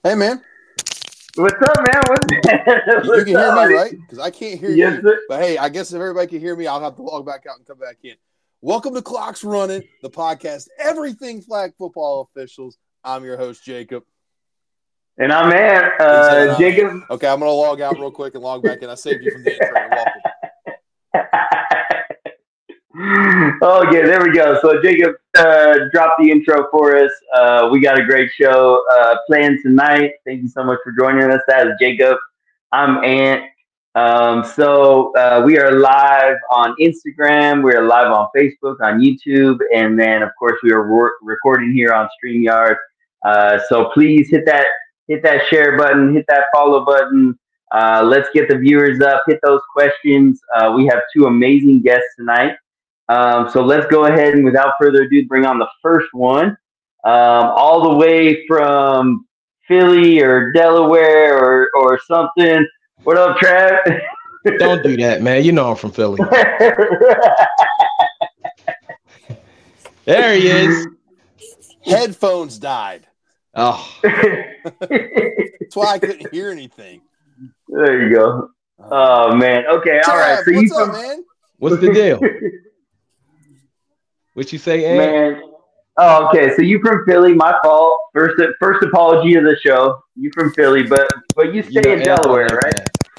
Hey, man. What's up, man? You can hear me, right? Because I can't hear Yes, you. sir. But hey, I guess if everybody can hear me, I'll have to log back out and come back in. Welcome to Clocks Running, the podcast, everything flag football officials. I'm your host, Jacob. And I'm Jacob. Okay, I'm going to log out real quick and log back in. I saved you from the intro. You're welcome. Oh, yeah, there we go. So Jacob dropped the intro for us. We got a great show planned tonight. Thank you so much for joining us. That is Jacob. I'm Ant. We are live on Instagram. We are live on Facebook, on YouTube, and then of course we are recording here on StreamYard. So please hit that share button, hit that follow button. Let's get the viewers up. Hit those questions. We have two amazing guests tonight. So let's go ahead and without further ado, bring on the first one. All the way from Philly or Delaware or something. What up, Trav? Don't do that, man. You know I'm from Philly. There he is. Headphones died. Oh. That's why I couldn't hear anything. There you go. Oh, man. Okay, Trav, all right. So what's up, man? What's the deal? What you say, Ant? Man. Oh, okay. So you from Philly? My fault. First apology of the show. You from Philly, but you stay in Delaware, right?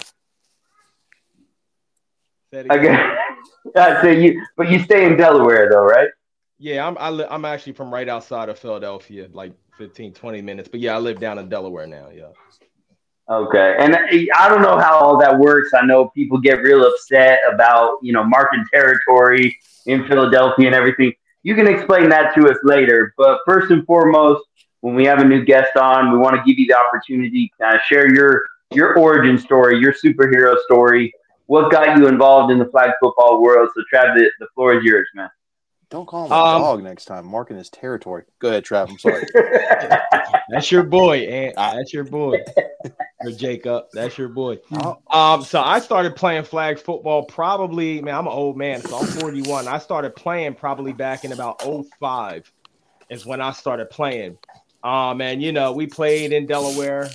Okay. But you stay in Delaware, though, right? Yeah, I'm actually from right outside of Philadelphia, like 15, 20 minutes. But yeah, I live down in Delaware now. Yeah. Okay, and I don't know how all that works. I know people get real upset about marking territory in Philadelphia and everything. You can explain that to us later. But first and foremost, when we have a new guest on, we want to give you the opportunity to kind of share your origin story, your superhero story. What got you involved in the flag football world? So, Trav, the floor is yours, man. Don't call him a dog next time. Marking his territory. Go ahead, Trav. I'm sorry. That's your boy, Ant. That's your boy. Or Jacob. That's your boy. So I started playing flag football probably, man, I'm an old man, so I'm 41. I started playing probably back in about 05 is when I started playing. And, we played in Delaware,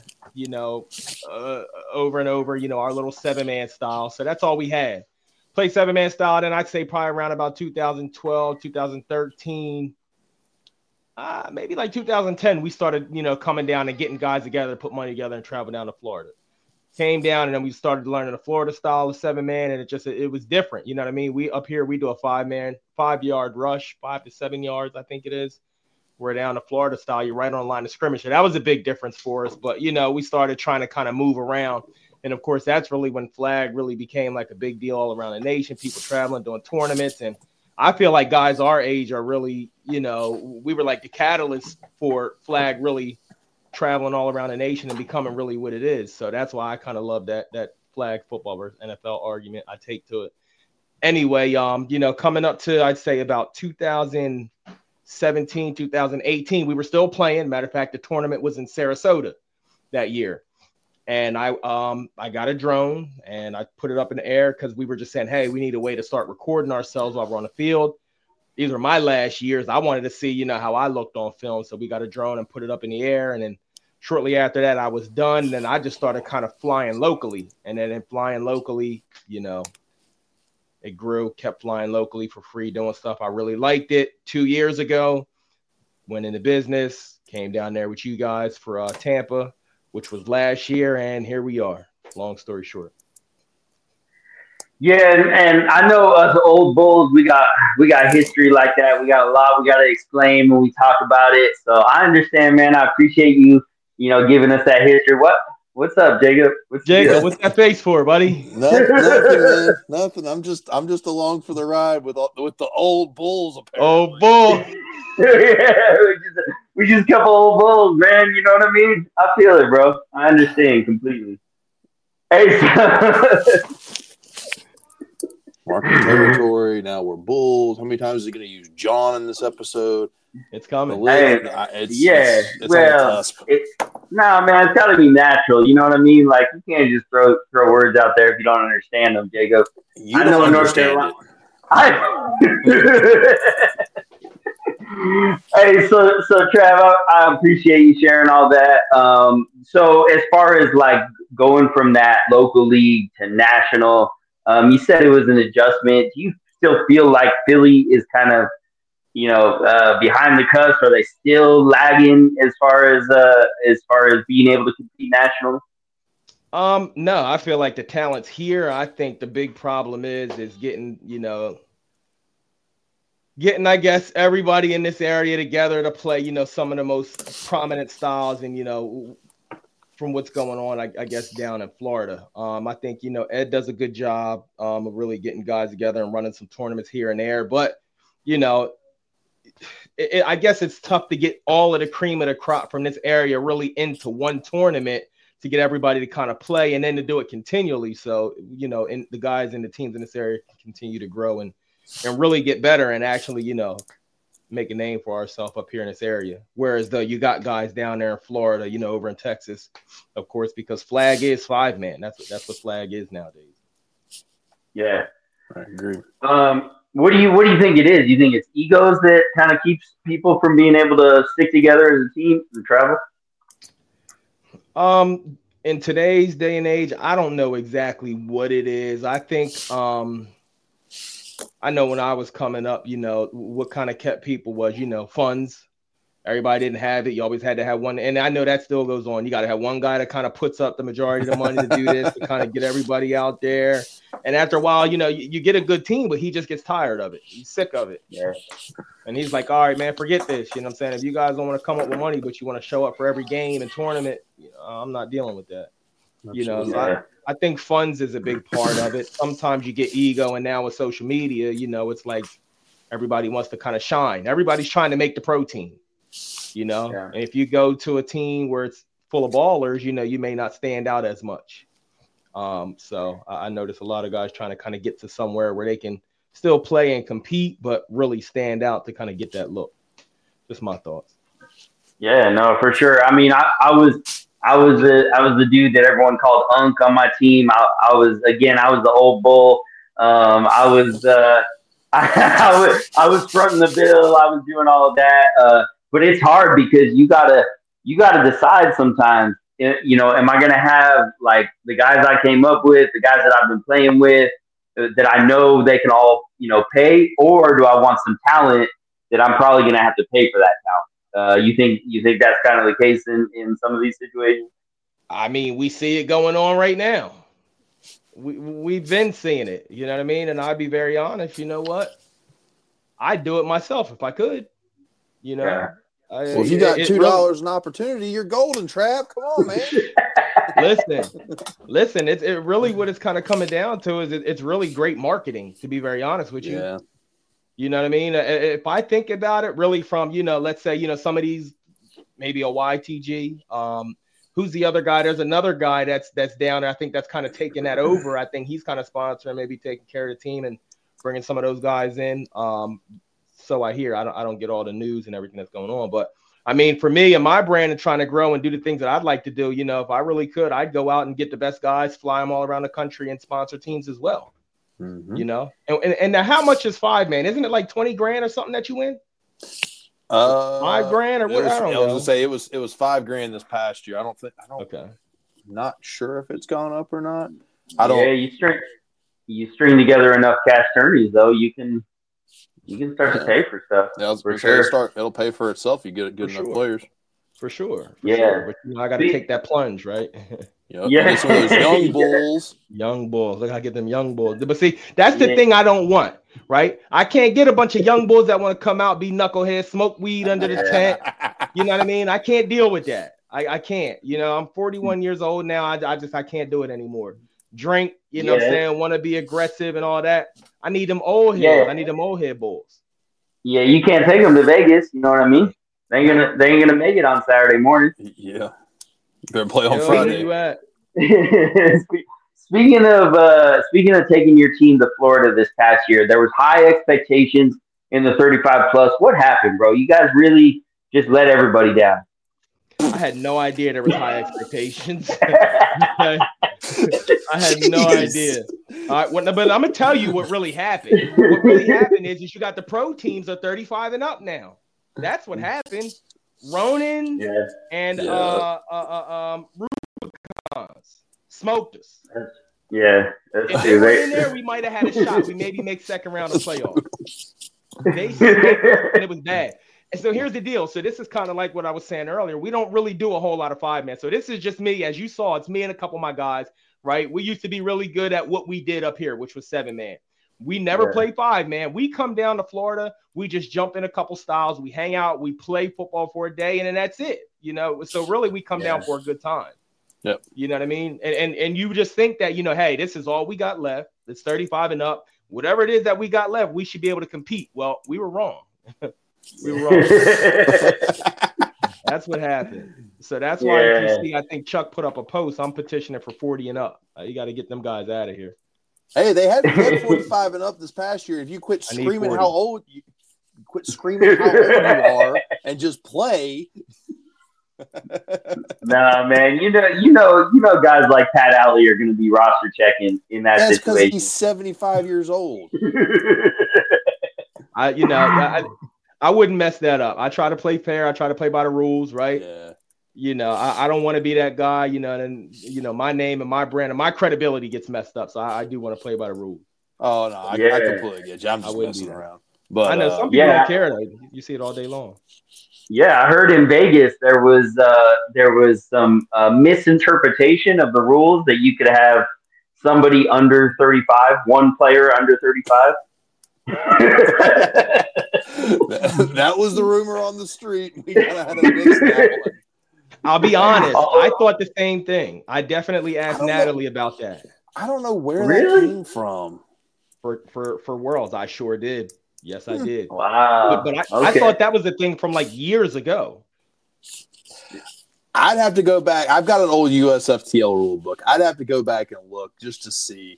over and over, our little 7-man style. So that's all we had. Play 7-man style, then I'd say probably around about 2012, 2013, maybe like 2010, we started, coming down and getting guys together, put money together and travel down to Florida. Came down and then we started learning the Florida style of 7-man, and it was different. You know what I mean? We up here, we do a 5-yard rush, 5 to 7 yards, I think it is. We're down to Florida style. You're right on the line of scrimmage. So that was a big difference for us. But, we started trying to kind of move around. And, of course, that's really when flag really became like a big deal all around the nation, people traveling, doing tournaments. And I feel like guys our age are really, we were like the catalyst for flag really traveling all around the nation and becoming really what it is. So that's why I kind of love that flag football versus NFL argument I take to it. Anyway, coming up to, I'd say about 2017, 2018, we were still playing. Matter of fact, the tournament was in Sarasota that year. And I got a drone and I put it up in the air because we were just saying, hey, we need a way to start recording ourselves while we're on the field. These were my last years. I wanted to see, how I looked on film. So we got a drone and put it up in the air. And then shortly after that, I was done. And then I just started kind of flying locally. And then in flying locally, it grew, kept flying locally for free, doing stuff. I really liked it. 2 years ago, went into business, came down there with you guys for Tampa, which was last year, and here we are. Long story short. Yeah, and I know us old bulls, we got history like that. We got a lot we got to explain when we talk about it. So I understand, man. I appreciate you, giving us that history. What's up, Jacob? What's that face for, buddy? Nothing, man. Nothing. I'm just along for the ride with the old bulls. Apparently. Old bull. Yeah, we just a couple old bulls, man. You know what I mean? I feel it, bro. I understand completely. Hey, marking territory. Now we're bulls. How many times is he going to use John in this episode? It's coming. It's on the cusp. Nah, man, it's got to be natural. You know what I mean? Like, you can't just throw words out there if you don't understand them, Jacob. I know North Carolina. Hey, so Trav, I appreciate you sharing all that. So as far as like going from that local league to national, you said it was an adjustment. Do you still feel like Philly is kind of, behind the cusp? Are they still lagging as far as being able to compete nationally? No, I feel like the talent's here. I think the big problem is getting, I guess, everybody in this area together to play, some of the most prominent styles and, from what's going on, I guess, down in Florida. I think, Ed does a good job of really getting guys together and running some tournaments here and there. But, I guess it's tough to get all of the cream of the crop from this area really into one tournament to get everybody to kind of play and then to do it continually. So, and the guys and the teams in this area can continue to grow and really get better and actually, make a name for ourselves up here in this area. Whereas though you got guys down there in Florida, over in Texas, of course, because flag is 5-man. That's what flag is nowadays. Yeah. I agree. What do you think it is? You think it's egos that kind of keeps people from being able to stick together as a team and travel? In today's day and age, I don't know exactly what it is. I think, I know when I was coming up, what kind of kept people was, funds. Everybody didn't have it. You always had to have one. And I know that still goes on. You got to have one guy that kind of puts up the majority of the money to do this, to kind of get everybody out there. And after a while, you get a good team, but he just gets tired of it. He's sick of it. Yeah. And he's like, all right, man, forget this. You know what I'm saying? If you guys don't want to come up with money, but you want to show up for every game and tournament, I'm not dealing with that. So I think funds is a big part of it. Sometimes you get ego, and now with social media, it's like everybody wants to kind of shine. Everybody's trying to make the pro team, And if you go to a team where it's full of ballers, you may not stand out as much. So I notice a lot of guys trying to kind of get to somewhere where they can still play and compete, but really stand out to kind of get that look. Just my thoughts. Yeah, no, for sure. I mean, I was the dude that everyone called Unk on my team. I was the old bull. I was I was fronting the bill. I was doing all of that. But it's hard because you gotta decide sometimes. Am I gonna have like the guys I came up with, the guys that I've been playing with, that I know they can all pay, or do I want some talent that I'm probably gonna have to pay for that talent? You think that's kind of the case in some of these situations? I mean, we see it going on right now. We've been seeing it, you know what I mean? And I'd be very honest, you know what? I'd do it myself if I could, Yeah. Well, if you got $2 an opportunity, you're golden, Trav. Come on, man. Listen. It's really what it's kind of coming down to is it's really great marketing, to be very honest with you. Yeah. You know what I mean? If I think about it really from, let's say, some of these, maybe a YTG, who's the other guy? There's another guy that's down there. I think that's kind of taking that over. I think he's kind of sponsoring, maybe taking care of the team and bringing some of those guys in. So I hear. I don't get all the news and everything that's going on. But, I mean, for me and my brand and trying to grow and do the things that I'd like to do, if I really could, I'd go out and get the best guys, fly them all around the country and sponsor teams as well. Mm-hmm. And now how much is 5-man? Isn't it like 20 grand or something that you win? $5 grand or what? I don't know. I was gonna say it was $5 grand this past year. Okay. Not sure if it's gone up or not. Yeah, you string together enough cash tourneys though, you can start to pay for stuff. Yeah, for sure. It'll pay for itself. You get good enough players. For sure. Sure. But I got to take that plunge, right? Yep. Yeah. Some of those young bulls. Young bulls. Look, I get them young bulls. But see, that's the thing I don't want, right? I can't get a bunch of young bulls that want to come out, be knuckleheads, smoke weed under the tent. You know what I mean? I can't deal with that. I can't. I'm 41 years old now. I can't do it anymore. Drink, what I'm saying? Want to be aggressive and all that. I need them old heads. Yeah. I need them old head bulls. Yeah, you can't take them to Vegas. You know what I mean? They ain't gonna make it on Saturday morning. Yeah. You better play on Friday. Where you at? Speaking of taking your team to Florida this past year, there was high expectations in the 35 plus. What happened, bro? You guys really just let everybody down. I had no idea there was high expectations. I had no idea. All right, but I'm gonna tell you what really happened. What really happened is you got the pro teams are 35 and up now. That's what happened. Ronan and Rubicons smoked us. Yeah, that's if they true. were in there, we might have had a shot. We maybe make second round of playoffs. They smoked us, and it was bad. And so here's the deal. So this is kind of like what I was saying earlier. We don't really do a whole lot of 5-man. So this is just me. As you saw, it's me and a couple of my guys, right? We used to be really good at what we did up here, which was 7-man. We never play 5-man. We come down to Florida. We just jump in a couple styles. We hang out. We play football for a day, and then that's it. You know, so really we come down for a good time. Yep. You know what I mean? And you just think that, you know, hey, this is all we got left. It's 35 and up. Whatever it is that we got left, we should be able to compete. Well, we were wrong. We were wrong. That's what happened. So that's why if you see, I think Chuck put up a post. I'm petitioning for 40 and up. You got to get them guys out of here. Hey, they had 45 and up this past year. If you quit screaming how old you are and just play. Nah, man. You know, guys like Pat Alley are going to be roster checking in that situation. That's because he's 75 years old. I wouldn't mess that up. I try to play fair. I try to play by the rules, right? Yeah. You know, I don't want to be that guy, you know, and, you know, my name and my brand and my credibility gets messed up. So I do want to play by the rules. Oh, no, I completely get you. I'm just messing around. But I know some people don't care. Though. You see it all day long. Yeah, I heard in Vegas there was some misinterpretation of the rules that you could have somebody under 35, one player under 35. That was the rumor on the street. We kind of had to mix that one. I'll be honest. I thought the same thing. I definitely asked Natalie about that. I don't know where that came from. For Worlds, I sure did. Yes, I did. Wow. But I thought that was the thing from like years ago. I'd have to go back. I've got an old USFTL rule book. I'd have to go back and look just to see.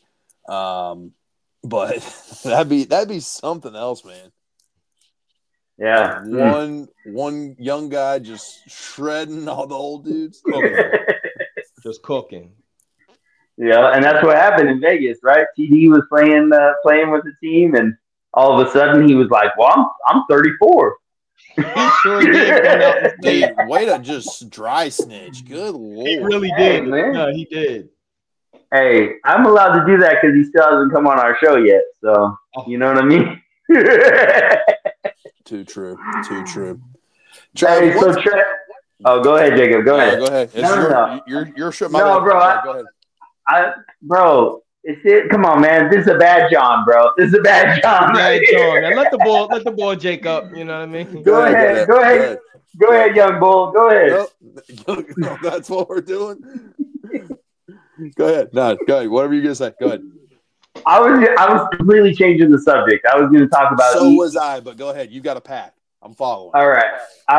But that'd be something else, man. Yeah. One young guy just shredding all the old dudes. Just cooking. Yeah, and that's what happened in Vegas, right? TD was playing with the team, and all of a sudden he was like, "Well, I'm 34." He sure did. Dude, way to just dry snitch. Good Lord. He really did. Man. No, he did. Hey, I'm allowed to do that because he still hasn't come on our show yet. So, you know what I mean? Too true. Hey, go ahead, Jacob. Go ahead. Go ahead. Your show. No, bro. Go ahead. Bro, come on, man. This is a bad John, bro. This is a bad John. Bad John. Now let the ball Jacob. You know what I mean? Go ahead. Go ahead, young bull. Go ahead. No, that's what we're doing. Go ahead. No, go ahead. Whatever you're gonna say. Go ahead. I was completely changing the subject. I was going to talk about. So was I, but go ahead. You got a pack. I'm following. All right.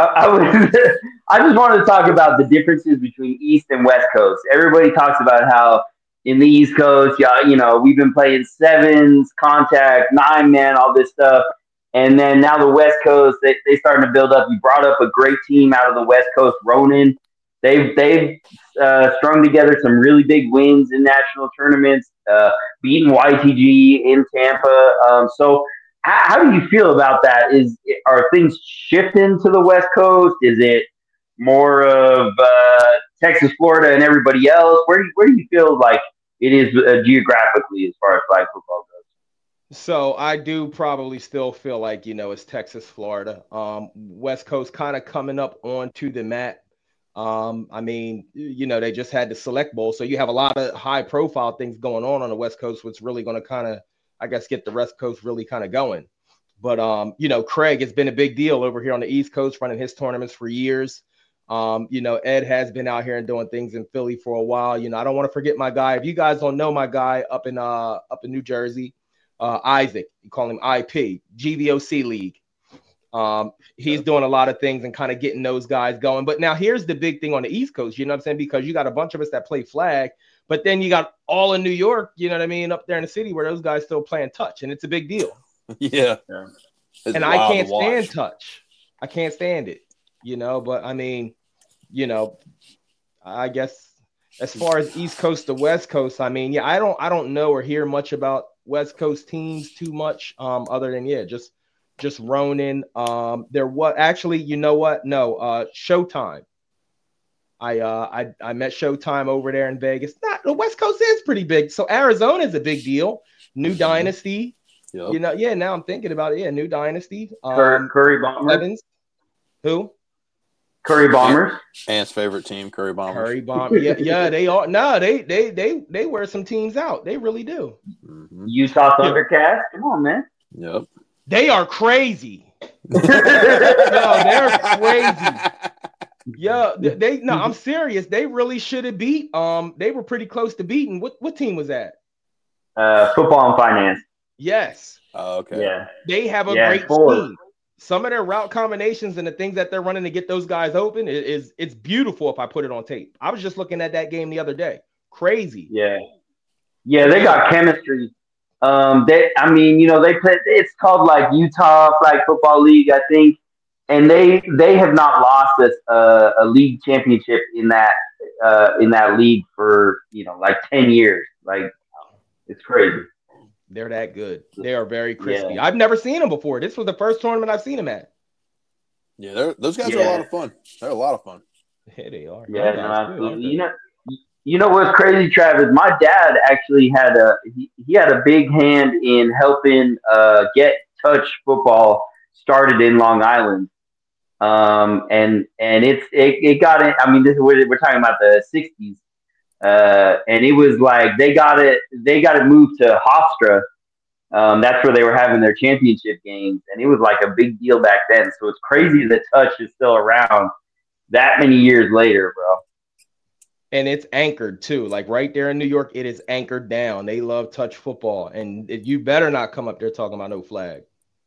I just wanted to talk about the differences between East and West Coast. Everybody talks about how in the East Coast, you know, we've been playing 7s, contact, 9-man, all this stuff. And then now the West Coast, they starting to build up. You brought up a great team out of the West Coast, Ronan. They've strung together some really big wins in national tournaments, beating YTG in Tampa. So how do you feel about that? Are things shifting to the West Coast? Is it more of Texas, Florida, and everybody else? Where do you feel like it is geographically as far as flag football goes? So I do probably still feel like, you know, it's Texas, Florida. West Coast kind of coming up onto the mat. I mean, you know, they just had the Select Bowl, so you have a lot of high profile things going on the West Coast, which really going to kind of, I guess, get the West Coast really kind of going. But, you know, Craig has been a big deal over here on the East Coast, running his tournaments for years. You know, Ed has been out here and doing things in Philly for a while. You know, I don't want to forget my guy. If you guys don't know my guy up in New Jersey, Isaac, you call him IP, GVOC League. He's doing a lot of things and kind of getting those guys going. But now here's the big thing on the East Coast, you know what I'm saying? Because you got a bunch of us that play flag, but then you got all in New York, you know what I mean, up there in the city where those guys still playing touch, and it's a big deal. Yeah. And I can't stand touch. I can't stand it, you know, but I mean, you know, I guess as far as East Coast to West Coast, I mean, yeah, I don't know or hear much about West Coast teams too much, other than, just just Ronin. There was actually, you know what? No, Showtime. I met Showtime over there in Vegas. Not the West Coast is pretty big, so Arizona is a big deal. New Dynasty. Yep. You know, yeah. Now I'm thinking about it. Yeah, New Dynasty. Curry Bombers. Evans. Who? Curry Bombers. Ant's favorite team, Curry Bombers. Curry Bomb. Yeah. They are. No, they wear some teams out. They really do. Mm-hmm. Utah Thundercats. Come on, man. Yep. They are crazy. Yo, they're crazy. Yeah, no, I'm serious. They really should have beat. They were pretty close to beating. What team was that? Football and finance. Yes. Oh, okay. Yeah. They have a great scheme. Some of their route combinations and the things that they're running to get those guys open it's beautiful if I put it on tape. I was just looking at that game the other day. Crazy. Yeah. Yeah, they got chemistry. They play. It's called like Utah Flag Football League, I think, and they have not lost a league championship in that league for like 10 years. Like, it's crazy. They're that good. They are very crispy. Yeah. I've never seen them before. This was the first tournament I've seen them at. Yeah, those guys are a lot of fun. They're a lot of fun. Yeah, they are. Yeah, no, absolutely. You know what's crazy, Travis? My dad actually had a big hand in helping get touch football started in Long Island. And it got it. I mean, we're talking about the 60s. And it was like they got it moved to Hofstra. That's where they were having their championship games, and it was like a big deal back then. So it's crazy that touch is still around that many years later, bro. And it's anchored too. Like right there in New York, it is anchored down. They love touch football, and you better not come up there talking about no flag.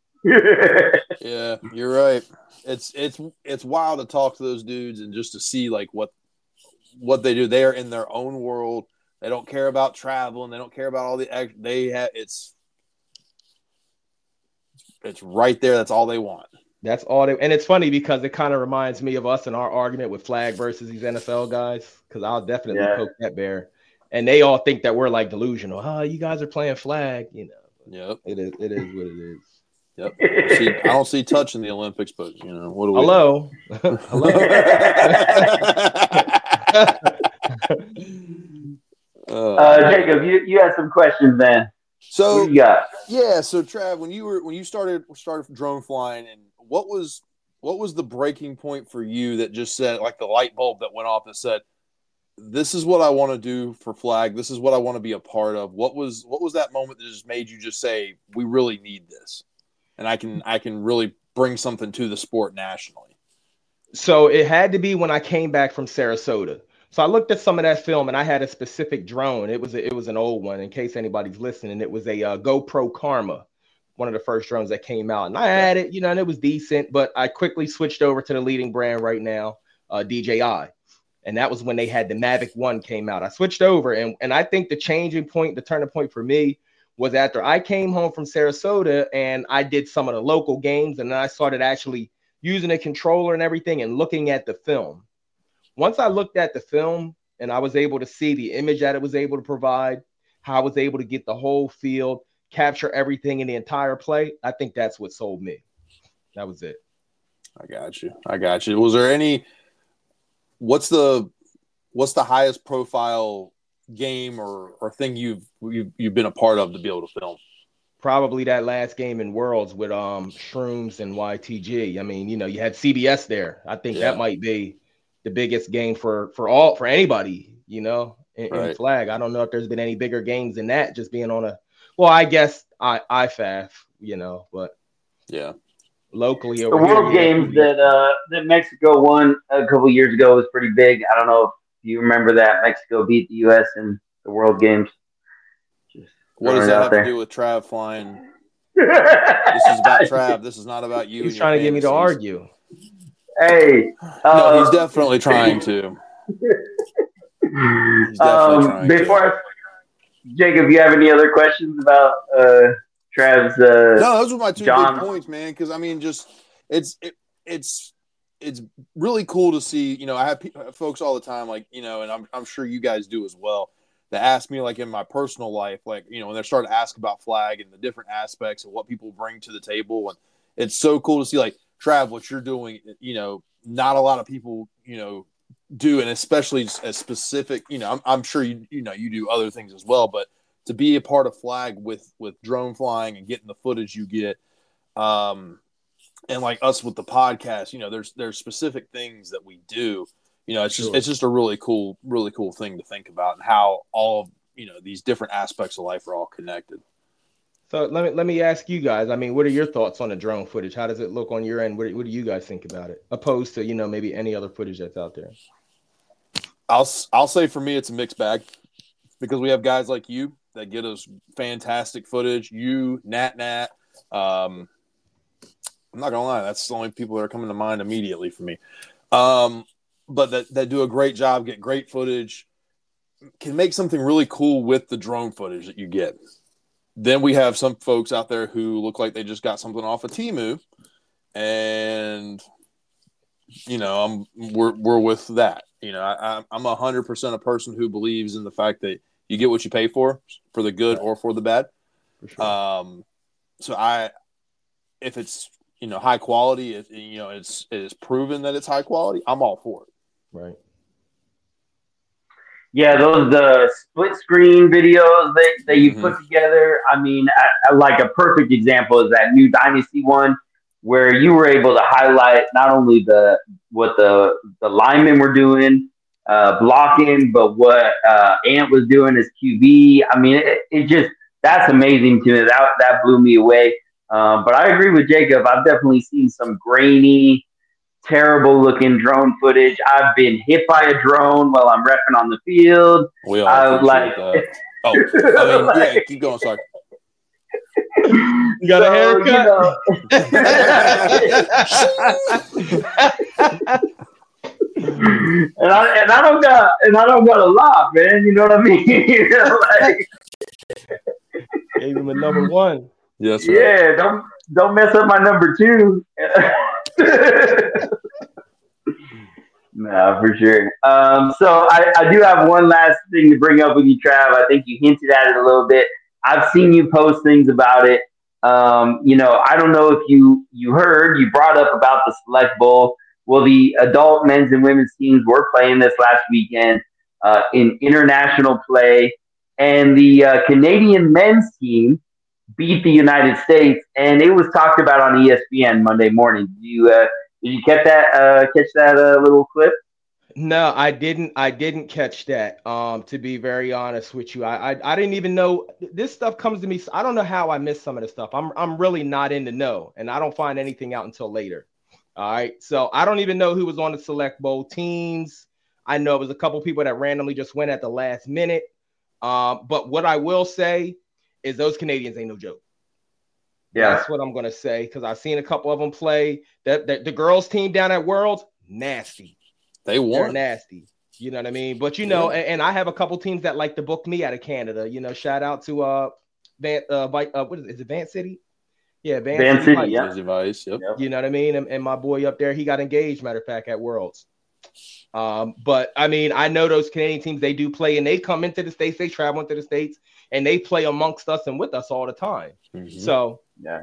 Yeah, you're right. It's wild to talk to those dudes and just to see like what they do. They are in their own world. They don't care about travel and they don't care about all the they have. It's right there. That's all they want. That's all they. And it's funny because it kind of reminds me of us in our argument with flag versus these NFL guys. Because I'll definitely poke that bear, and they all think that we're like delusional. Oh, you guys are playing flag, you know. Yep. It is what it is. Yep. I don't see touch in the Olympics, but what do we? Hello. Jacob, you had some questions, man. So what do you got? Yeah, so Trav, when you started drone flying, and what was the breaking point for you that just said, like, the light bulb that went off that said, this is what I want to do for flag, this is what I want to be a part of? What was that moment that just made you just say, we really need this, and I can really bring something to the sport nationally? So it had to be when I came back from Sarasota. So I looked at some of that film, and I had a specific drone. It was an old one, in case anybody's listening. It was a GoPro Karma, one of the first drones that came out. And I had it, and it was decent, but I quickly switched over to the leading brand right now, DJI. And that was when they had the Mavic 1 came out. I switched over, and I think the turning point for me was after I came home from Sarasota and I did some of the local games, and then I started actually using a controller and everything and looking at the film. Once I looked at the film and I was able to see the image that it was able to provide, how I was able to get the whole field, capture everything in the entire play, I think that's what sold me. That was it. I got you. Was there any what's the highest profile game or thing you've been a part of to be able to film? Probably that last game in Worlds with Shrooms and YTG. I mean, you had CBS there. I think that might be the biggest game for anybody, in flag. I don't know if there's been any bigger games than that, just being on I guess IFAF, but yeah, locally the World Games that Mexico won a couple years ago was pretty big. I don't know if you remember that. Mexico beat the U.S. in the World Games. What does that have to do with Trav flying? This is about Trav. This is not about you. He's trying to get me to argue. Hey, no, he's definitely trying to. Jacob, you have any other questions about Trav's? No, those were my two big points, man. Because I mean, just it's really cool to see. I have folks all the time, like and I'm sure you guys do as well, that ask me, like, in my personal life, like when they start to ask about flag and the different aspects of what people bring to the table, it's so cool to see, like, Trav, what you're doing, not a lot of people, do, and especially as specific, I'm sure you do other things as well, but to be a part of flag with drone flying and getting the footage you get, and like us with the podcast, there's specific things that we do. It's just a really cool thing to think about, and how all of these different aspects of life are all connected. So let me ask you guys. I mean, what are your thoughts on the drone footage? How does it look on your end? What do you guys think about it, opposed to maybe any other footage that's out there? I'll say for me, it's a mixed bag, because we have guys like you that get us fantastic footage. You, Nat. I'm not gonna lie, that's the only people that are coming to mind immediately for me. But that do a great job, get great footage, can make something really cool with the drone footage that you get. Then we have some folks out there who look like they just got something off of Temu, and we're with that. I'm 100% a person who believes in the fact that you get what you pay for the good or for the bad. For sure. So if it's high quality, it is proven that it's high quality, I'm all for it. Right. Yeah, the split screen videos that you put together. I mean, like a perfect example is that new Dynasty one, where you were able to highlight not only what the linemen were doing, blocking, but what Ant was doing as QB. I mean, it just, that's amazing to me. That blew me away. But I agree with Jacob. I've definitely seen some grainy, terrible looking drone footage. I've been hit by a drone while I'm repping on the field. We all appreciate that. Oh, I mean, yeah, keep going. Sorry. You got a haircut? And I don't got a lot, man. You know what I mean? Gave him a number one. Yes, right. Yeah, don't mess up my number two. No, for sure. So I do have one last thing to bring up with you, Trav. I think you hinted at it a little bit. I've seen you post things about it. I don't know if you heard, you brought up about the Select Bowl. Well, the adult men's and women's teams were playing this last weekend in international play, and the Canadian men's team beat the United States, and it was talked about on ESPN Monday morning. Did you catch that little clip? No, I didn't catch that. To be very honest with you, I didn't even know this stuff comes to me. I don't know how I missed some of the stuff. I'm really not in the know, and I don't find anything out until later. All right, so I don't even know who was on the Select Bowl teams. I know it was a couple people that randomly just went at the last minute. But what I will say is those Canadians ain't no joke. Yeah, that's what I'm gonna say, because I've seen a couple of them play. The girls team down at Worlds, nasty. They won. They're nasty. You know what I mean? But and I have a couple teams that like to book me out of Canada. Shout out to what is it, Van City? Yeah, Van City. Yeah. Vice, yep. You know what I mean? And my boy up there, he got engaged, matter of fact, at Worlds. But I mean, I know those Canadian teams, they do play, and they come into the States, they travel into the States, and they play amongst us and with us all the time. Mm-hmm. So yeah,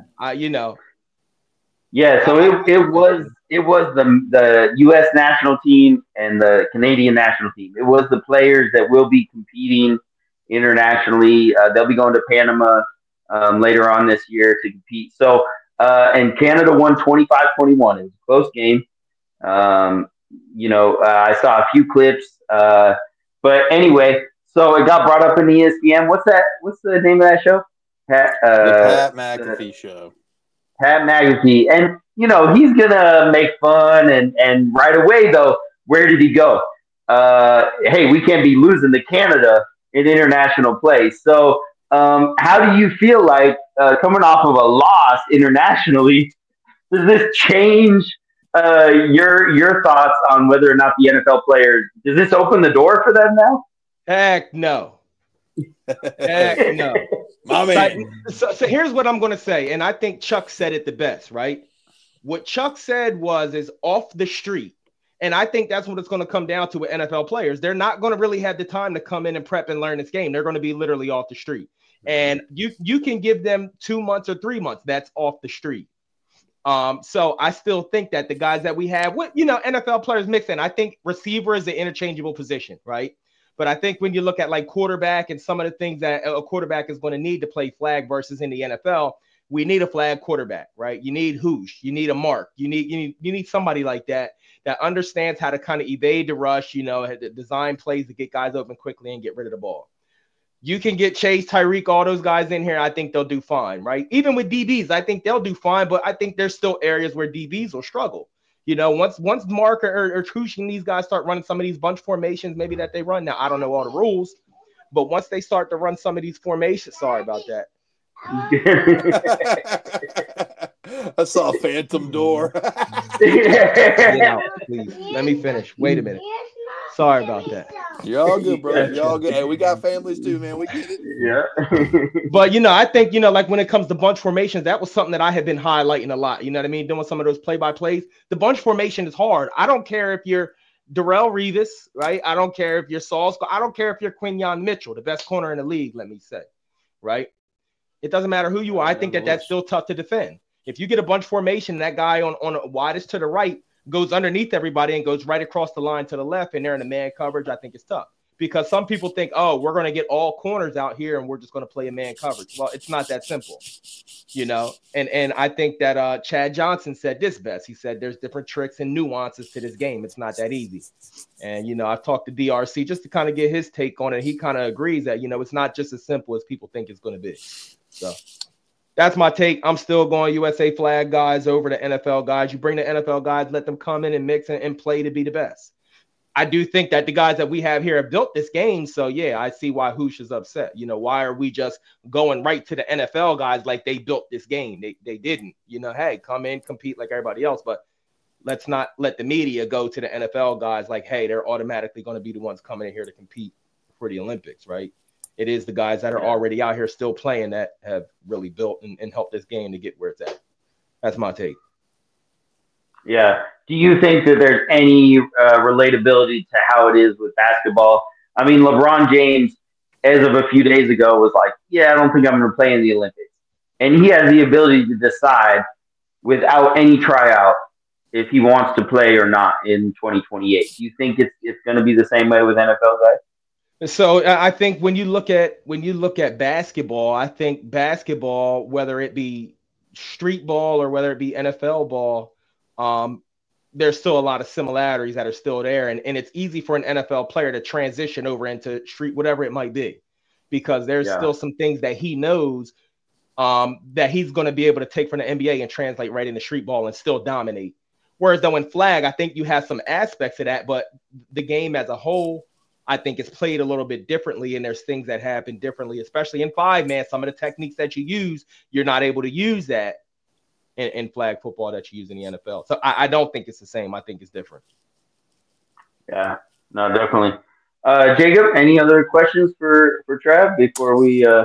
Yeah, so it was the U.S. national team and the Canadian national team. It was the players that will be competing internationally. They'll be going to Panama later on this year to compete. So, and Canada won 25-21. It was a close game. I saw a few clips. But anyway, so it got brought up in the ESPN. What's the name of that show? The Pat McAfee Show. Pat McAfee. And, he's going to make fun. And right away, though, where did he go? Hey, we can't be losing to Canada in international play. So how do you feel like coming off of a loss internationally, does this change your thoughts on whether or not the NFL players, does this open the door for them now? Heck no. Heck no. My man. So here's what I'm going to say. And I think Chuck said it the best, right? What Chuck said is off the street. And I think that's what it's going to come down to with NFL players. They're not going to really have the time to come in and prep and learn this game. They're going to be literally off the street. And you can give them 2 months or 3 months. That's off the street. So I still think that the guys that we have, NFL players mix in. I think receiver is an interchangeable position, right? But I think when you look at like quarterback and some of the things that a quarterback is going to need to play flag versus in the NFL, we need a flag quarterback, right? You need Hoosh, you need a Mark, you need somebody like that understands how to kind of evade the rush, design plays to get guys open quickly and get rid of the ball. You can get Chase, Tyreek, all those guys in here. I think they'll do fine, right? Even with DBs, I think they'll do fine, but I think there's still areas where DBs will struggle. Once Mark or Trush and these guys start running some of these bunch formations, maybe that they run. Now, I don't know all the rules, but once they start to run some of these formations, sorry about that. I saw a phantom door. Get out, please. Let me finish. Wait a minute. Sorry about that. You're all good, bro. You're all good. Hey, we got families too, man. We get it. Yeah. But, I think, like when it comes to bunch formations, that was something that I have been highlighting a lot. You know what I mean? Doing some of those play-by-plays. The bunch formation is hard. I don't care if you're Darrelle Revis, right? I don't care if you're Sauce. I don't care if you're Quinyon Mitchell, the best corner in the league, let me say, right? It doesn't matter who you are. I think that's still tough to defend. If you get a bunch formation, that guy on widest to the right goes underneath everybody and goes right across the line to the left, and they're in the man coverage, I think it's tough. Because some people think, oh, we're going to get all corners out here and we're just going to play a man coverage. Well, it's not that simple, And I think that Chad Johnson said this best. He said there's different tricks and nuances to this game. It's not that easy. And, I've talked to DRC just to kind of get his take on it. He kind of agrees that, it's not just as simple as people think it's going to be. So that's my take. I'm still going USA flag guys over the NFL guys. You bring the NFL guys, let them come in and mix and play to be the best. I do think that the guys that we have here have built this game. So, yeah, I see why Hoosh is upset. Why are we just going right to the NFL guys like they built this game? They didn't. Hey, come in, compete like everybody else. But let's not let the media go to the NFL guys like, hey, they're automatically going to be the ones coming in here to compete for the Olympics, right? It is the guys that are already out here still playing that have really built and helped this game to get where it's at. That's my take. Yeah. Do you think that there's any relatability to how it is with basketball? I mean, LeBron James, as of a few days ago, was like, yeah, I don't think I'm going to play in the Olympics. And he has the ability to decide without any tryout if he wants to play or not in 2028. Do you think it's going to be the same way with NFL guys? So I think when you look at basketball, I think basketball, whether it be street ball or whether it be NFL ball, there's still a lot of similarities that are still there. And it's easy for an NFL player to transition over into street, whatever it might be, because there's still some things that he knows that he's going to be able to take from the NBA and translate right into street ball and still dominate. Whereas though in flag, I think you have some aspects of that, but the game as a whole, I think it's played a little bit differently, and there's things that happen differently, especially in 5-man. Some of the techniques that you use, you're not able to use that in flag football that you use in the NFL. So I don't think it's the same. I think it's different. Yeah, no, definitely. Jacob, any other questions for Trav before we go?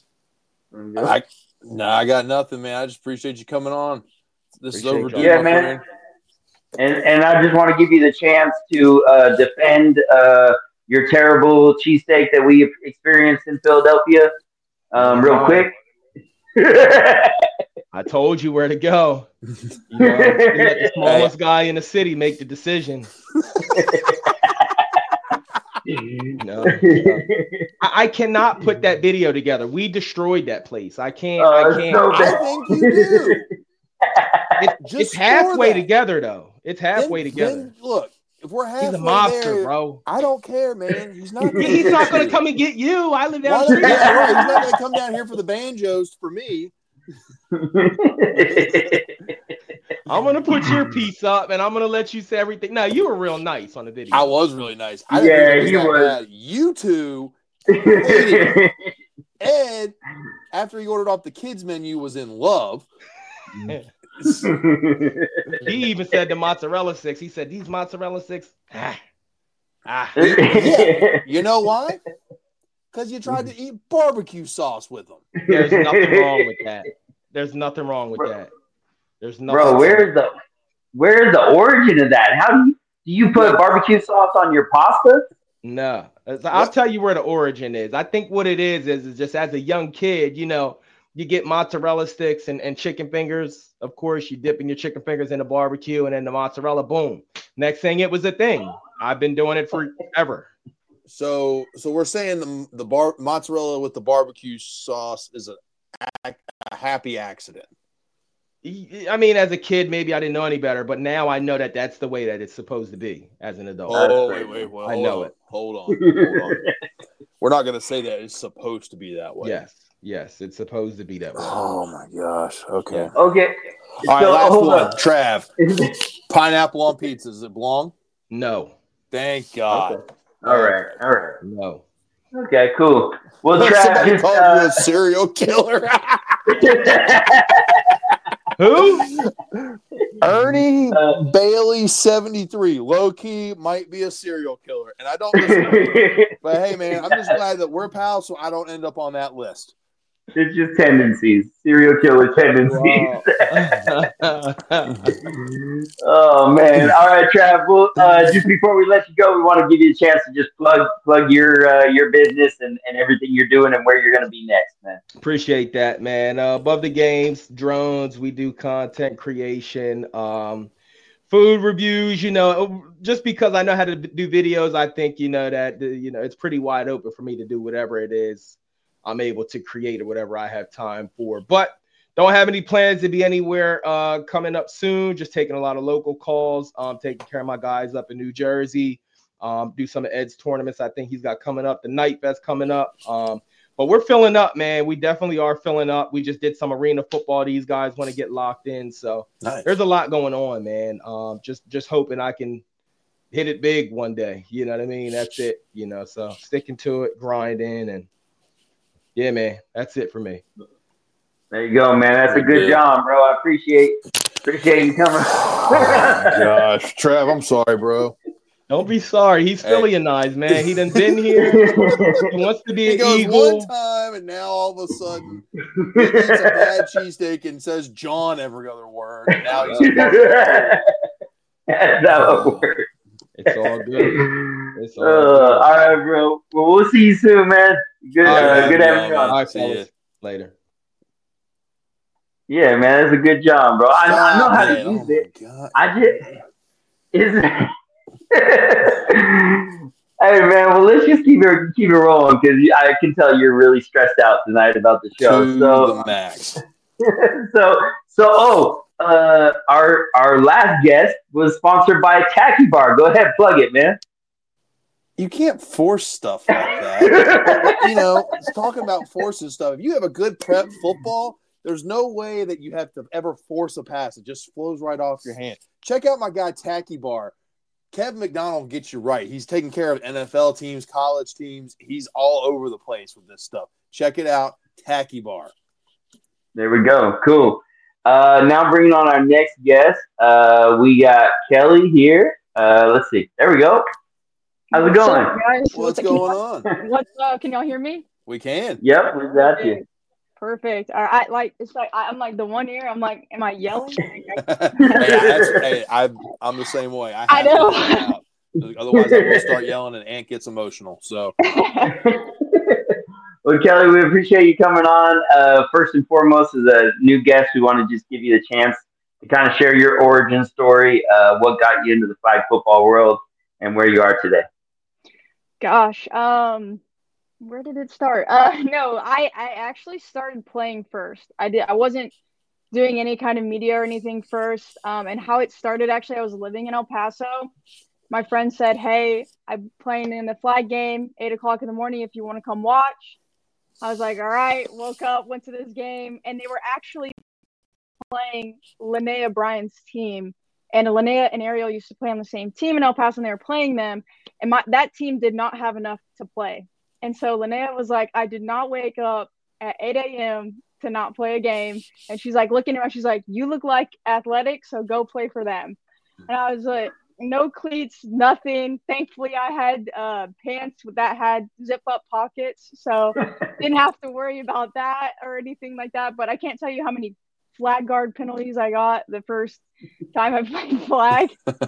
I got nothing, man. I just appreciate you coming on. This is overdue. Yeah, man. And I just want to give you the chance to defend your terrible cheesesteak that we experienced in Philadelphia real quick. I told you where to go. Let the smallest guy in the city make the decision. I cannot put that video together. We destroyed that place. I can't. I think you do. It's halfway together, though. It's halfway together. Then, look, if we're halfway he's a mobster, there, bro. I don't care, man. He's not. He's not going to come and get you. I live down the street. He's not going to come down here for the banjos for me. I'm going to put your piece up, and I'm going to let you say everything. No, you were real nice on the video. I was really nice. He was. You two, Ed, after he ordered off the kids menu, was in love. He even said the mozzarella sticks. He said these mozzarella sticks. You know why? Because you tried to eat barbecue sauce with them. There's nothing wrong with that. There's nothing wrong with that. There's no. Bro, where's the origin of that? How do you put barbecue sauce on your pasta? No, I'll tell you where the origin is. I think what it is just as a young kid, you get mozzarella sticks and chicken fingers. Of course, you dipping your chicken fingers in the barbecue and then the mozzarella, boom. Next thing, it was a thing. I've been doing it forever. So we're saying the mozzarella with the barbecue sauce is a happy accident. I mean, as a kid, maybe I didn't know any better, but now I know that that's the way that it's supposed to be as an adult. Oh, wait. Well, I know it. Hold on. We're not going to say that it's supposed to be that way. Yes, it's supposed to be that way. Oh my gosh. Okay. Yeah. Okay. All right, last hold one. on. Trav. Pineapple on pizza. Does it belong? No. Thank God. Okay. All right. No. Okay, cool. Well, Somebody Trav, called you a serial killer. Who? Ernie Bailey 73. Low key might be a serial killer. And I don't disagree. But hey man, I'm just glad that we're pals so I don't end up on that list. It's just tendencies, serial killer tendencies. Wow. Oh man! All right, Trav. Well, just before we let you go, we want to give you a chance to just plug your business and everything you're doing and where you're going to be next, man. Appreciate that, man. Above the games, drones. We do content creation, food reviews. Just because I know how to do videos, I think that it's pretty wide open for me to do whatever it is I'm able to create or whatever I have time for. But don't have any plans to be anywhere coming up soon. Just taking a lot of local calls. Taking care of my guys up in New Jersey. Do some of Ed's tournaments I think he's got coming up. The Night Fest coming up. But we're filling up, man. We definitely are filling up. We just did some arena football. These guys want to get locked in. So There's a lot going on, man. Just hoping I can hit it big one day. You know what I mean? That's it. So sticking to it, grinding, and yeah, man, that's it for me. There you go, man. That's a good job, bro. I appreciate you coming. Oh, gosh, Trav, I'm sorry, bro. Don't be sorry. He's Phillyized, man. He done been here. He wants to be an goes Eagle. one time, and now all of a sudden he eats a bad cheesesteak and says John every other word. And now he's That's how it works. It's all good. It's all good. All right, bro. Well, we'll see you soon, man. Good having you on. All right, fellas. Later. Yeah, man, that's a good job, bro. I know how to use it. God. Hey, man. Well, let's just keep it rolling because I can tell you're really stressed out tonight about the show. To so the max. Our last guest was sponsored by Tacky Bar. Go ahead, plug it, man. You can't force stuff like that. It's talking about forcing stuff. If you have a good prep football, there's no way that you have to ever force a pass. It just flows right off your hand. Check out my guy, Tacky Bar. Kevin McDonald gets you right. He's taking care of NFL teams, college teams. He's all over the place with this stuff. Check it out, Tacky Bar. There we go. Cool. Now bringing on our next guest. We got Kelly here. Let's see. There we go. How's it going? Up, guys? What's going on? Can y'all hear me? We can. Yep, we got you. Perfect. All right. I'm like the one ear. I'm like, am I yelling? I'm the same way. I know. Otherwise, I will start yelling and Ant gets emotional. So. Well, Kelly, we appreciate you coming on. First and foremost, as a new guest, we want to just give you the chance to kind of share your origin story, what got you into the flag football world, and where you are today. Gosh, where did it start? No, I actually started playing first. I wasn't doing any kind of media or anything first. And how it started, actually, I was living in El Paso. My friend said, "Hey, I'm playing in the flag game, 8:00 in the morning. If you want to come watch." I was like, all right, woke up, went to this game, and they were actually playing Linnea Bryant's team. And Linnea and Ariel used to play on the same team in El Paso, and they were playing them. And that team did not have enough to play. And so Linnea was like, I did not wake up at 8 a.m. to not play a game. And she's like, looking at me, she's like, you look like athletic, so go play for them. And I was like, no cleats, nothing. Thankfully, I had pants that had zip-up pockets, so didn't have to worry about that or anything like that. But I can't tell you how many flag guard penalties I got the first time I played flag.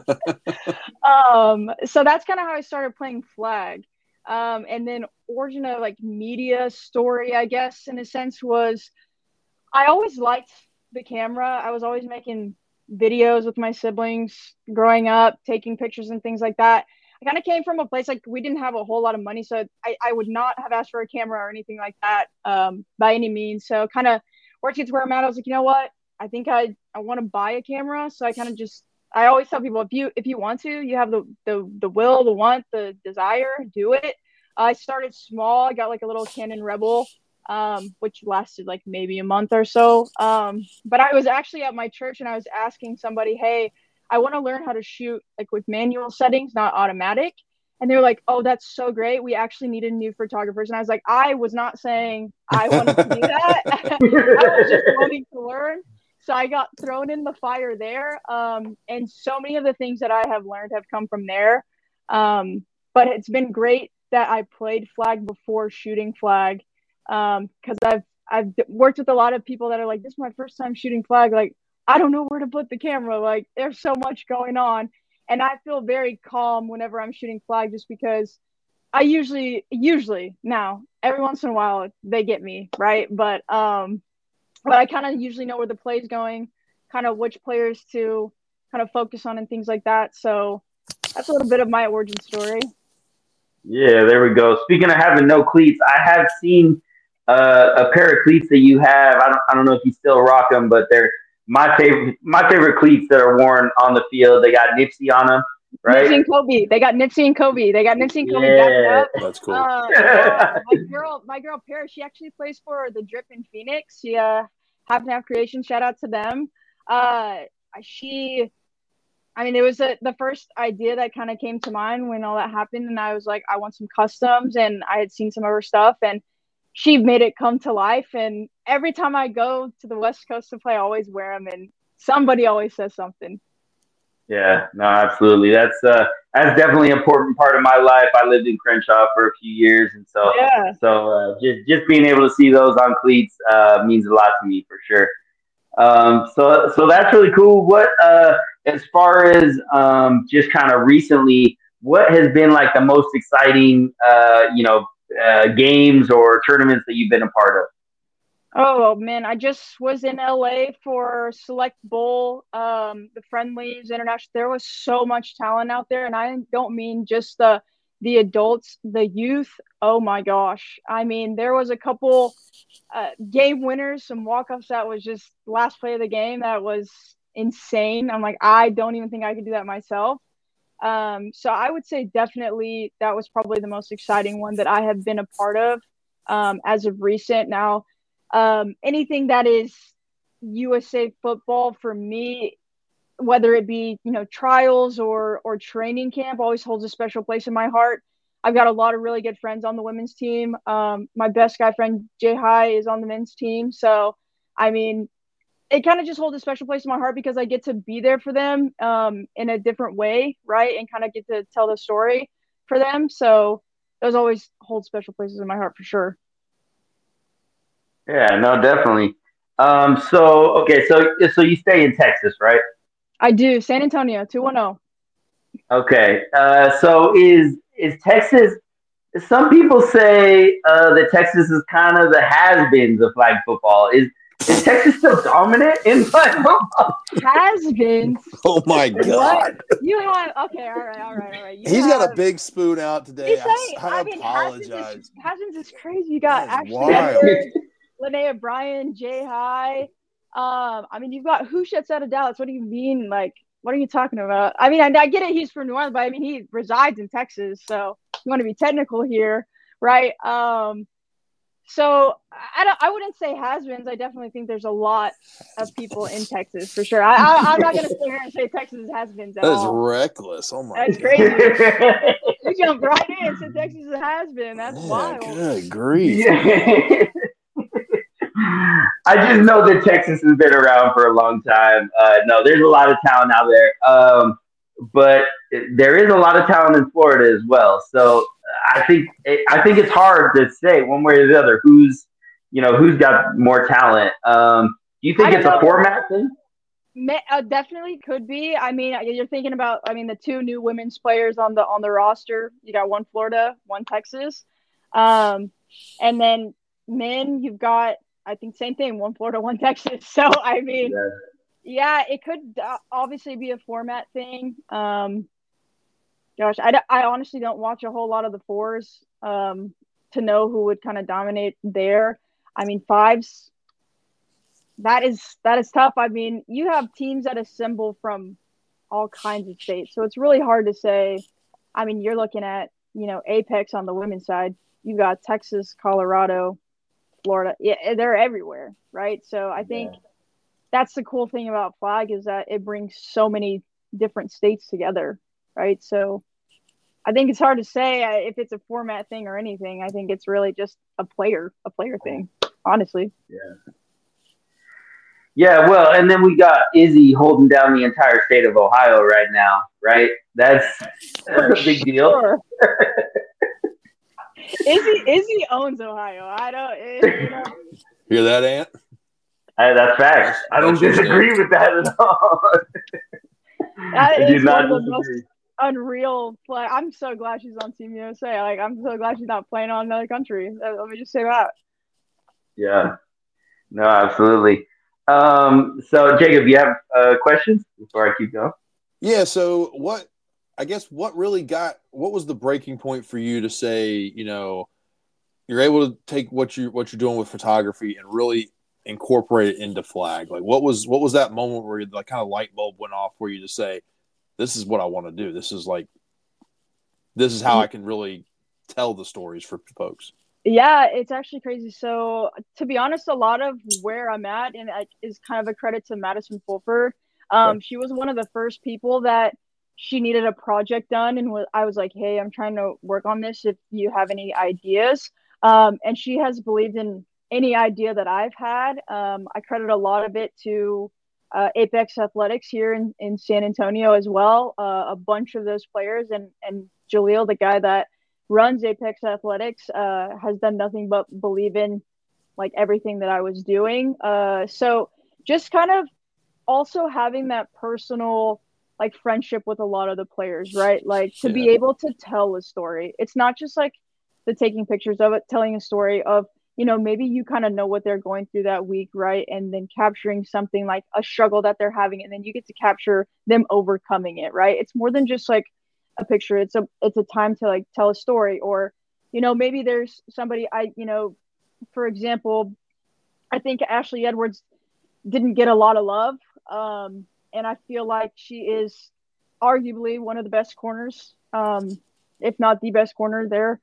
So that's kind of how I started playing flag. And then origin of like media story, I guess, in a sense, was I always liked the camera. I was always making videos with my siblings growing up, taking pictures and things like that. I kind of came from a place like we didn't have a whole lot of money, so I would not have asked for a camera or anything like that by any means. So kind of worked it to where I'm at. I was like, you know what? I think I want to buy a camera. So I kind of just I always tell people if you want to, you have the will, the want, the desire, do it. I started small. I got like a little Canon Rebel, which lasted like maybe a month or so. But I was actually at my church and I was asking somebody, hey, I want to learn how to shoot like with manual settings, not automatic. And they were like, oh, that's so great. We actually needed new photographers. And I was like, I was not saying I wanted to do that. I was just wanting to learn. So I got thrown in the fire there. And so many of the things that I have learned have come from there. But it's been great that I played flag before shooting flag. Because I've worked with a lot of people that are like, this is my first time shooting flag. Like, I don't know where to put the camera. Like, there's so much going on. And I feel very calm whenever I'm shooting flag just because I usually now, every once in a while they get me, right? But I kind of usually know where the play's going, kind of which players to kind of focus on and things like that. So that's a little bit of my origin story. Yeah, there we go. Speaking of having no cleats, I have seen a pair of cleats that you have. I don't know if you still rock them, but they're my favorite cleats that are worn on the field. They got Nipsey on them, right? Nipsey and Kobe. They got Nipsey and Kobe. Yeah. That's cool. My girl Paris, she actually plays for the Drip in Phoenix. She Half and Half Creation. Shout out to them. It was the first idea that kind of came to mind when all that happened, and I was like, I want some customs, and I had seen some of her stuff, and she made it come to life. And every time I go to the West Coast to play, I always wear them, and somebody always says something. Yeah, no, absolutely. That's definitely an important part of my life. I lived in Crenshaw for a few years, and just being able to see those on cleats means a lot to me for sure. So that's really cool. What as far as just kind of recently, what has been like the most exciting games or tournaments that you've been a part of? Oh man, I just was in LA for Select Bowl, the friendlies, international. There was so much talent out there, and I don't mean just the adults, the youth. Oh my gosh. I mean, there was a couple game winners, some walk-ups that was just last play of the game that was insane. I'm like, I don't even think I could do that myself. So I would say definitely that was probably the most exciting one that I have been a part of as of recent. Now, anything that is USA football for me, whether it be, trials or training camp, always holds a special place in my heart. I've got a lot of really good friends on the women's team. My best guy friend, Jay High, is on the men's team. So, I mean, it kind of just holds a special place in my heart because I get to be there for them in a different way, right? And kind of get to tell the story for them. So those always hold special places in my heart for sure. Yeah, no, definitely. So you stay in Texas, right? I do. San Antonio, 210. Okay. So is Texas? Some people say that Texas is kind of the has-beens of flag football. Is Texas still dominant in flag football? Has-beens? Oh my God! You have okay. All right. He's got a big spoon out today. I apologize. Has-beens is crazy. You got Ashton, Linnea Bryan, Jay High. You've got Hushets out of Dallas. What do you mean? Like, what are you talking about? I mean, I get it. He's from New Orleans, but I mean, he resides in Texas. So you want to be technical here, right? So I wouldn't say has-beens. I definitely think there's a lot of people in Texas for sure. I'm not going to sit here and say Texas is has-beens at all. That is reckless. Oh my! That's crazy. You jumped right in and said Texas is a has-been. That's wild. Good grief. Yeah. I just know that Texas has been around for a long time. No, there's a lot of talent out there, but there is a lot of talent in Florida as well. So I think it's hard to say one way or the other who's got more talent. Do you think it's a format thing? Definitely could be. I mean, you're thinking about the two new women's players on the roster. You got one Florida, one Texas, and then men. You've got I think same thing, one Florida, one Texas. So, I mean, yeah, it could obviously be a format thing. Gosh, I honestly don't watch a whole lot of the fours to know who would kind of dominate there. I mean, fives, that is tough. I mean, you have teams that assemble from all kinds of states, so it's really hard to say. I mean, you're looking at, Apex on the women's side. You got Texas, Colorado, Florida. Yeah, they're everywhere, right? So I think that's the cool thing about Flag is that it brings so many different states together, right? So I think it's hard to say if it's a format thing or anything. I think it's really just a player thing, honestly. Yeah, well, and then we got Izzy holding down the entire state of Ohio right now, right? That's a big deal. Sure. Izzy owns Ohio. I don't. Hear that, Ant? That's facts. I don't disagree with that at all. That is one of the most unreal play. I'm so glad she's on Team USA. Like, I'm so glad she's not playing on another country. Let me just say that. Yeah. No, absolutely. So Jacob, you have questions before I keep going? Yeah. So what was the breaking point for you to say, you're able to take what you're doing with photography and really incorporate it into Flag? Like, what was that moment where the kind of light bulb went off for you to say, this is what I want to do. This is how I can really tell the stories for folks. Yeah, it's actually crazy. So to be honest, a lot of where I'm at is kind of a credit to Madison Fulford. She was one of the first people that she needed a project done. And I was like, hey, I'm trying to work on this. If you have any ideas. And she has believed in any idea that I've had. I credit a lot of it to Apex Athletics here in San Antonio as well. A bunch of those players and Jaleel, the guy that runs Apex Athletics, has done nothing but believe in like everything that I was doing. So just kind of also having that personal like friendship with a lot of the players, right? Like to be able to tell a story. It's not just like the taking pictures of it, telling a story of, maybe you kind of know what they're going through that week, right? And then capturing something like a struggle that they're having, and then you get to capture them overcoming it, right? It's more than just like a picture. It's a time to like tell a story, or maybe there's somebody for example, I think Ashley Edwards didn't get a lot of love, and I feel like she is arguably one of the best corners, if not the best corner there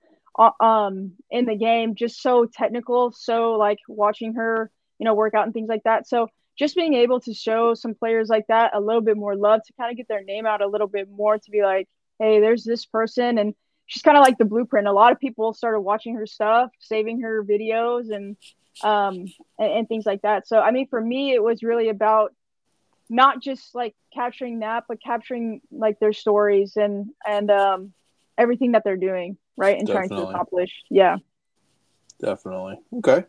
in the game. Just so technical, so like watching her work out and things like that. So just being able to show some players like that a little bit more love, to kind of get their name out a little bit more, to be like, hey, there's this person, and she's kind of like the blueprint. A lot of people started watching her stuff, saving her videos, and things like that. So I mean, for me, it was really about not just like capturing that, but capturing like their stories and everything that they're doing, right, and trying to accomplish. Yeah, definitely. Okay.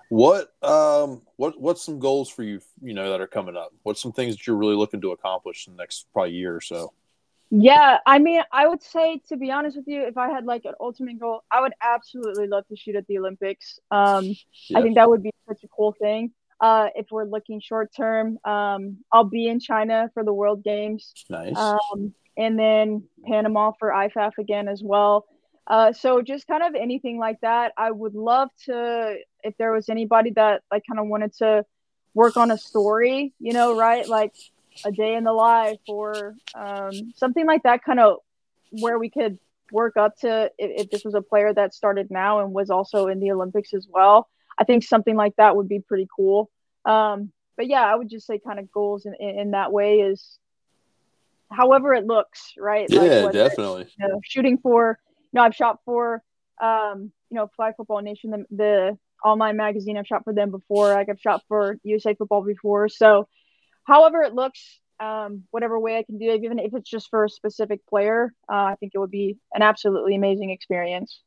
What's some goals for you, that are coming up? What's some things that you're really looking to accomplish in the next probably year or so? Yeah, I mean, I would say, to be honest with you, if I had like an ultimate goal, I would absolutely love to shoot at the Olympics. I think that would be such a cool thing. If we're looking short term, I'll be in China for the World Games. Nice. And then Panama for IFAF again as well. So just kind of anything like that. I would love to, if there was anybody that like kind of wanted to work on a story, right? Like a day in the life, or something like that, kind of where we could work up to, if this was a player that started now and was also in the Olympics as well. I think something like that would be pretty cool. But yeah, I would just say kind of goals in that way is however it looks, right? Yeah, like definitely. Shooting for, I've shot for, Flag Football Nation, the online magazine. I've shot for them before. Like I've shot for USA Football before. So however it looks, whatever way I can do it, even if it's just for a specific player, I think it would be an absolutely amazing experience.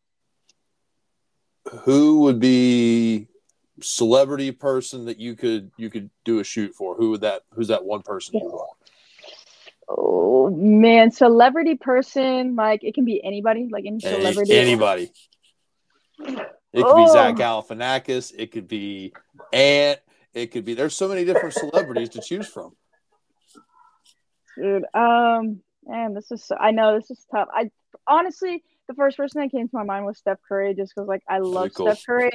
Who would be celebrity person that you could do a shoot for? Who's that one person you want? Oh man, celebrity person, like it can be anybody, like any celebrity. Anybody. It could be Zach Galifianakis. It could be And it could be. There's so many different celebrities to choose from. Dude, man, I know this is tough. I honestly, the first person that came to my mind was Steph Curry, just because like I love cool. Steph Curry.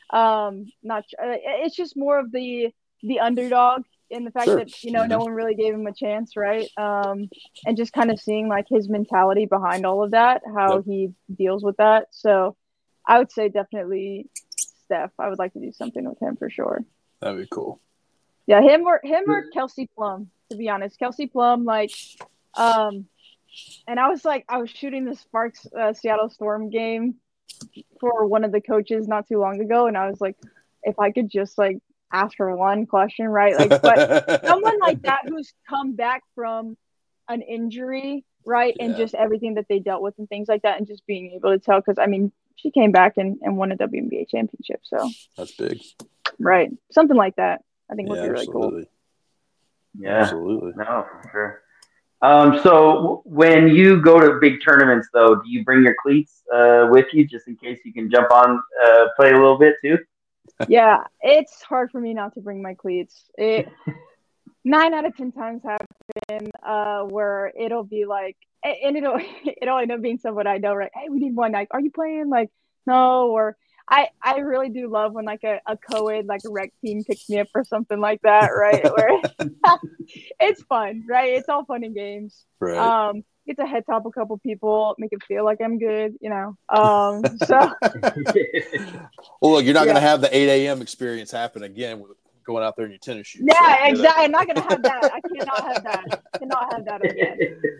It's just more of the underdog in the fact that no one really gave him a chance, right? And just kind of seeing like his mentality behind all of that, how he deals with that. So I would say definitely Steph. I would like to do something with him for sure. That'd be cool. Yeah, him or Kelsey Plum. To be honest, Kelsey Plum, like, and I was shooting the Sparks Seattle Storm game for one of the coaches not too long ago, and I was like, if I could just like ask her one question, right? Like, but someone like that who's come back from an injury, right, and just everything that they dealt with and things like that, and just being able to tell, because I mean, she came back and won a WNBA championship, so that's big, right? Something like that, I think would be really cool. Yeah, absolutely. No, for sure. So when you go to big tournaments, though, do you bring your cleats with you just in case you can jump on, play a little bit too? Yeah, it's hard for me not to bring my cleats. 9 out of 10 times happen where it'll be like, and it'll end up being someone I know, right? Hey, we need one night. Are you playing? Like, no, or I really do love when like a co-ed, like a rec team picks me up or something like that, right? Where it's fun, right? It's all fun and games. Right. Get to head top a couple people, make it feel like I'm good, So well, look, you're not gonna have the 8 a.m. experience happen again with going out there in your tennis shoes. Yeah, so, exactly. I'm not gonna have that. I cannot have that again.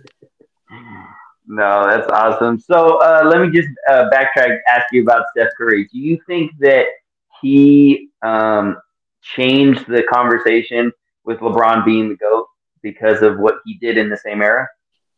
No, that's awesome. So let me just backtrack, ask you about Steph Curry. Do you think that he changed the conversation with LeBron being the GOAT because of what he did in the same era?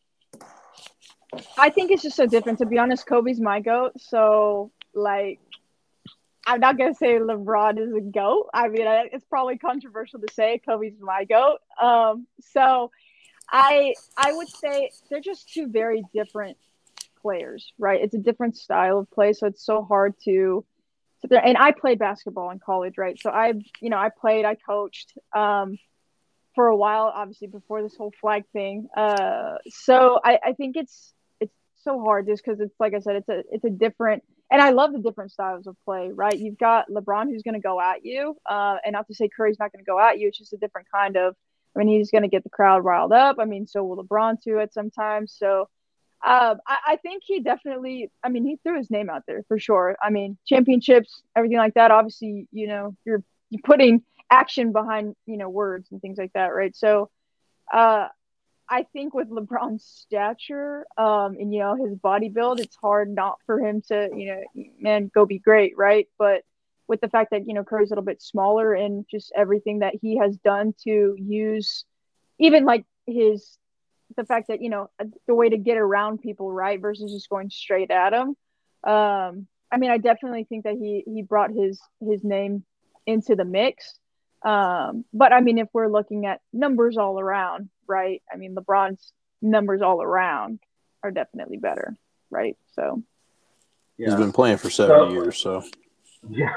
I think it's just so different. To be honest, Kobe's my GOAT. So, like, I'm not going to say LeBron is a GOAT. I mean, it's probably controversial to say Kobe's my GOAT. So I would say they're just two very different players, right? It's a different style of play, so it's so hard to sit there. And I played basketball in college, right? So I coached for a while, obviously before this whole flag thing. So I think it's so hard just because it's like I said, it's a different. And I love the different styles of play, right? You've got LeBron who's going to go at you, and not to say Curry's not going to go at you. It's just a different kind of. I mean, he's going to get the crowd riled up. I mean, so will LeBron too at sometimes. So I think he definitely. I mean, he threw his name out there for sure. I mean, championships, everything like that. Obviously, you're putting action behind words and things like that, right? So, I think with LeBron's stature, and his body build, it's hard not for him to go be great, right? But with the fact that Curry's a little bit smaller and just everything that he has done to use, even like the fact that the way to get around people, right, versus just going straight at him. I mean, I definitely think that he brought his name into the mix. But I mean, if we're looking at numbers all around, right? I mean, LeBron's numbers all around are definitely better, right? So he's been playing for 70 years, so yeah.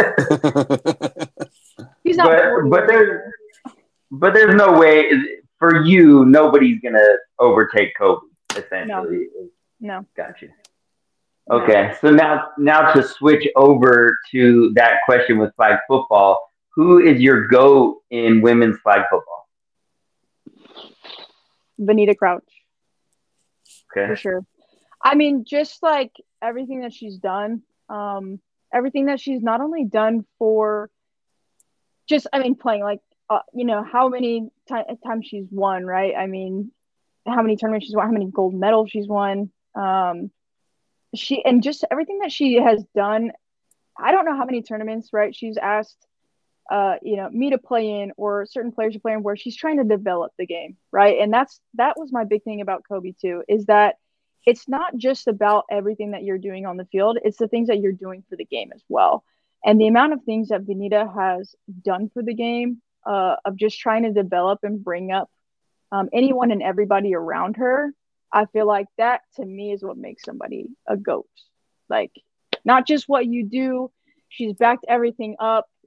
He's not. But there's no way for you. Nobody's gonna overtake Kobe. Essentially, no. Gotcha. Okay, so now to switch over to that question with flag football. Who is your GOAT in women's flag football? Vanita Crouch. Okay. For sure. I mean, just like everything that she's done, everything that she's not only done for playing, like, how many times she's won, right? I mean, how many tournaments she's won, how many gold medals she's won. And just everything that she has done. I don't know how many tournaments, right, she's asked me to play in, or certain players to play in, where she's trying to develop the game, right? And that was my big thing about Kobe too, is that it's not just about everything that you're doing on the field, it's the things that you're doing for the game as well. And the amount of things that Vanita has done for the game, of just trying to develop and bring up anyone and everybody around her, I feel like that to me is what makes somebody a GOAT. Like, not just what you do, she's backed everything up.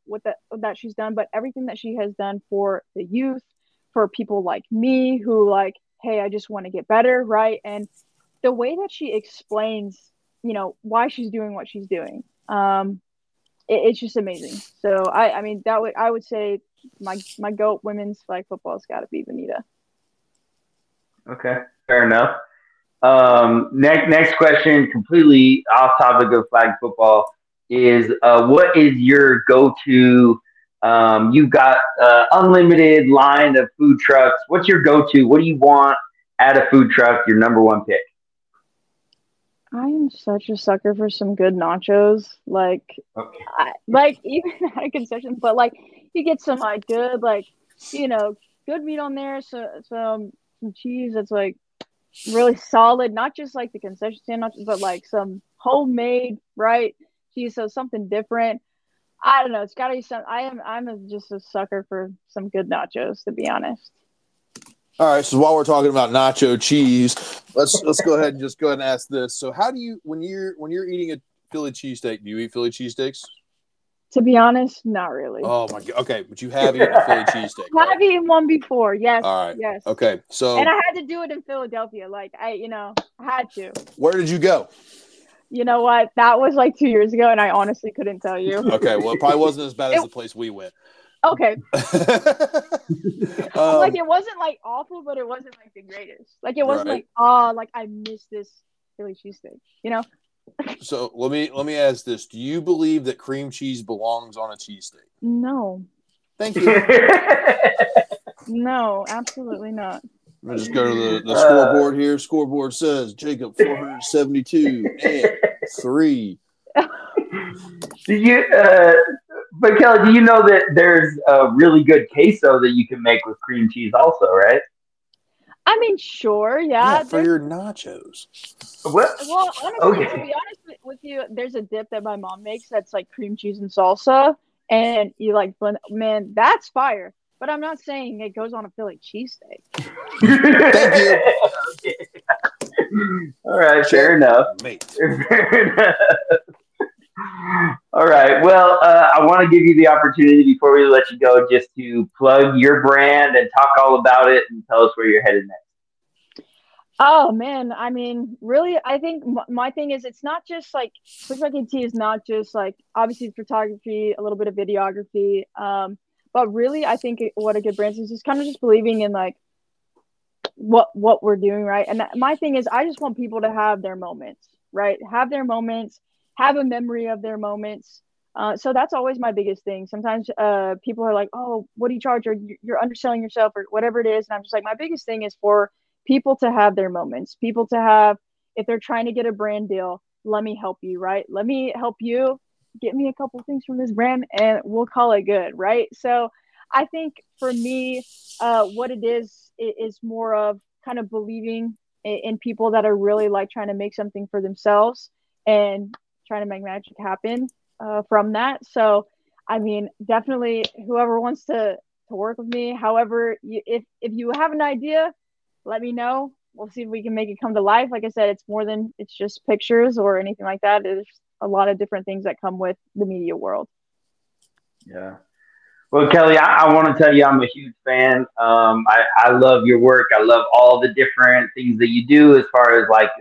that she's done, but everything that she has done for the youth, for people like me who like, hey, I just want to get better, right? And the way that she explains, why she's doing what she's doing, it's just amazing. So I mean, I would say my GOAT women's flag football has got to be Vanita. Okay, fair enough. Next question, completely off topic of flag football, is what is your go-to? You've got unlimited line of food trucks. What's your go-to? What do you want at a food truck? Your number one pick? I am such a sucker for some good nachos. Like, okay. Even at a concession, but like you get some like good, like, good meat on there. So some cheese that's like really solid, not just like the concession stand nachos, but like some homemade, right? Cheese, so something different. I don't know. It's gotta be some. Just a sucker for some good nachos, to be honest. All right, so while we're talking about nacho cheese, let's go ahead and ask this. So, how do you when you're eating a Philly cheesesteak, do you eat Philly cheesesteaks? To be honest, not really. Oh my god. Okay, but you have eaten a Philly cheesesteak. I have eaten one before. Yes. All right. Yes. Okay. So. And I had to do it in Philadelphia. Like I had to. Where did you go? You know what? That was like 2 years ago, and I honestly couldn't tell you. Okay. Well, it probably wasn't as bad as the place we went. Okay. Like it wasn't like awful, but it wasn't like the greatest. Like it wasn't like like I miss this Philly cheesesteak. So let me ask this: do you believe that cream cheese belongs on a cheesesteak? No. Thank you. No, absolutely not. Let me just go to the scoreboard here. Scoreboard says Jacob 472 and 3. Do you? But Kelly, do you know that there's a really good queso that you can make with cream cheese also, right? I mean, sure, yeah. For your nachos. What? Well, honestly, to be honest with you, there's a dip that my mom makes that's like cream cheese and salsa, and you like blend. Man, that's fire. But I'm not saying it goes on a Philly cheesesteak. Thank you. Okay. All right, fair enough. Mate. Fair enough. All right. Well, I want to give you the opportunity before we let you go just to plug your brand and talk all about it and tell us where you're headed next. Oh, man. I mean, really, I think my thing is it's not just like Switchback AT is not just like obviously photography, a little bit of videography. But really, I think what a good brand is just kind of just believing in like what we're doing, right? And my thing is I just want people to have their moments, right? Have their moments. Have a memory of their moments. So that's always my biggest thing. Sometimes people are like, oh, what do you charge? Or you're underselling yourself or whatever it is. And I'm just like, my biggest thing is for people to have their moments. People to have, if they're trying to get a brand deal, let me help you, right? Let me help you. Get me a couple things from this brand and we'll call it good, right? So I think for me, what it is more of kind of believing in people that are really like trying to make something for themselves and trying to make magic happen from that. So, I mean, definitely whoever wants to work with me, however, if you have an idea, let me know. We'll see if we can make it come to life. Like I said, it's more than it's just pictures or anything like that. There's a lot of different things that come with the media world. Yeah. Well, Kelly, I want to tell you I'm a huge fan. I love your work. I love all the different things that you do as far as like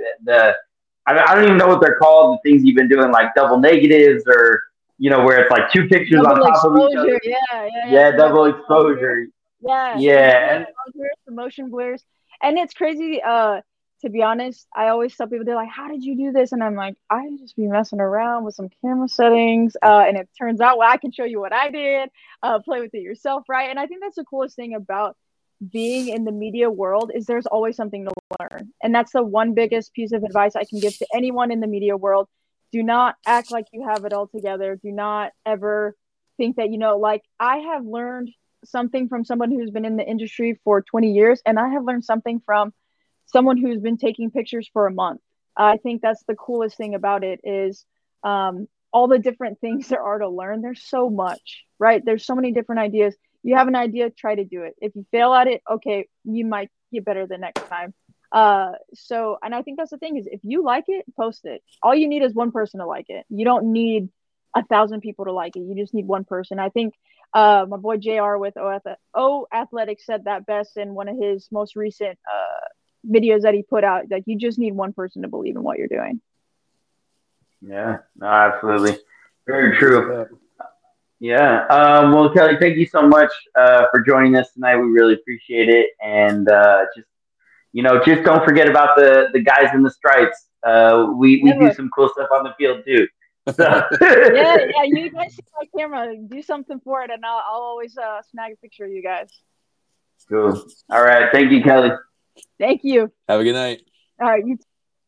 I don't even know what they're called, the things you've been doing, like double negatives or, where it's like two pictures double on top of each other. Yeah, double exposure. Yeah. And the motion blurs. And it's crazy. To be honest, I always tell people, they're like, how did you do this? And I'm like, I just be messing around with some camera settings. And it turns out, well, I can show you what I did, play with it yourself, right? And I think that's the coolest thing about being in the media world is there's always something to learn. And that's the one biggest piece of advice I can give to anyone in the media world. Do not act like you have it all together. Do not ever think that, like I have learned something from someone who's been in the industry for 20 years. And I have learned something from someone who's been taking pictures for a month. I think that's the coolest thing about it is all the different things there are to learn. There's so much, right? There's so many different ideas. You have an idea, try to do it. If you fail at it, okay, you might get better the next time. And I think that's the thing is if you like it, post it. All you need is one person to like it. You don't need 1,000 people to like it. You just need one person. I think my boy JR with O Athletics said that best in one of his most recent videos that he put out. Like, you just need one person to believe in what you're doing. Yeah, no, absolutely. Very true. Yeah. Yeah. Well, Kelly, thank you so much for joining us tonight. We really appreciate it. And just don't forget about the guys in the stripes. We do some cool stuff on the field too. So. yeah. You guys see my camera. Do something for it, and I'll always snag a picture of you guys. Cool. All right. Thank you, Kelly. Thank you. Have a good night. All right. You.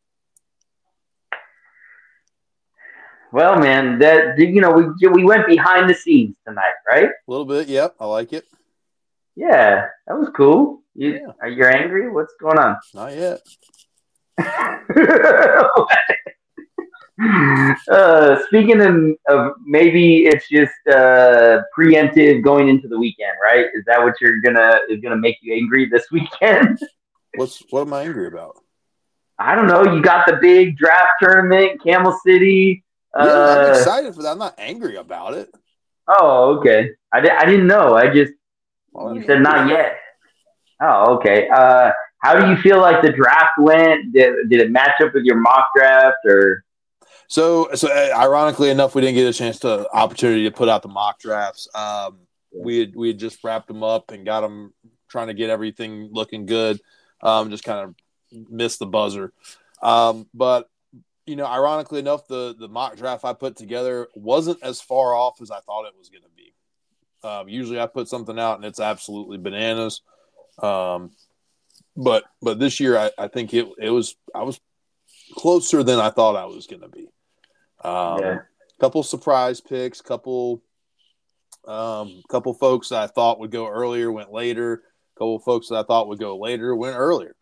Well, man, we went behind the scenes tonight, right? A little bit. Yep. I like it. Yeah, that was cool. You're angry? What's going on? Not yet. Speaking of maybe it's just preemptive going into the weekend, right? Is that what is gonna make you angry this weekend? What am I angry about? I don't know. You got the big draft tournament, Camel City. Yeah, I'm excited for that. I'm not angry about it. Oh, okay. I didn't know. You said not yet. Oh, okay. How do you feel like the draft went? Did it match up with your mock draft or? So ironically enough, we didn't get a opportunity to put out the mock drafts. We had just wrapped them up and got them trying to get everything looking good. Just kind of missed the buzzer. But ironically enough, the mock draft I put together wasn't as far off as I thought it was going to be. Usually I put something out and it's absolutely bananas. But this year I think I was closer than I thought I was going to be. Couple surprise picks, couple folks that I thought would go earlier went later. Couple folks that I thought would go later went earlier.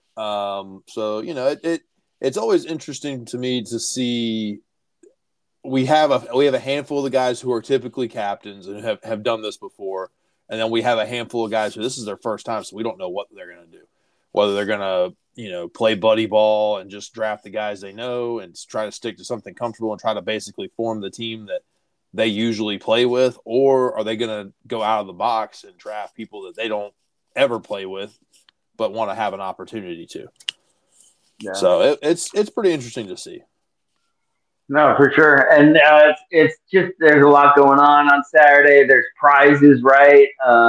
So it's always interesting to me to see. We have a handful of the guys who are typically captains and have done this before, and then we have a handful of guys who this is their first time, so we don't know what they're going to do. Whether they're going to play buddy ball and just draft the guys they know and try to stick to something comfortable and try to basically form the team that they usually play with, or are they going to go out of the box and draft people that they don't ever play with but want to have an opportunity to. Yeah. So it's pretty interesting to see. No, for sure. And it's just there's a lot going on Saturday. There's prizes, right?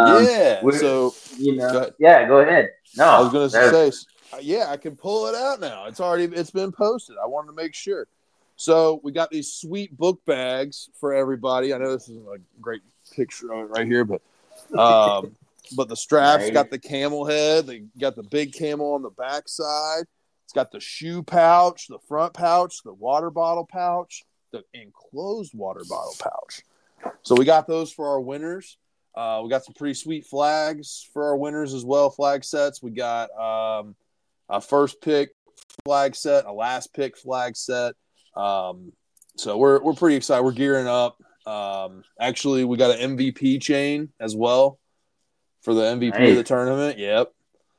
So go ahead. No, I was going to say, I can pull it out now. It's been posted. I wanted to make sure. So we got these sweet book bags for everybody. I know this is a great picture of it right here, but the straps got the camel head. They got the big camel on the back side. It's got the shoe pouch, the front pouch, the water bottle pouch, the enclosed water bottle pouch. So we got those for our winners. We got some pretty sweet flags for our winners as well, flag sets. We got a first pick flag set, a last pick flag set. So we're pretty excited. We're gearing up. Actually, we got an MVP chain as well for the MVP of the tournament. Yep.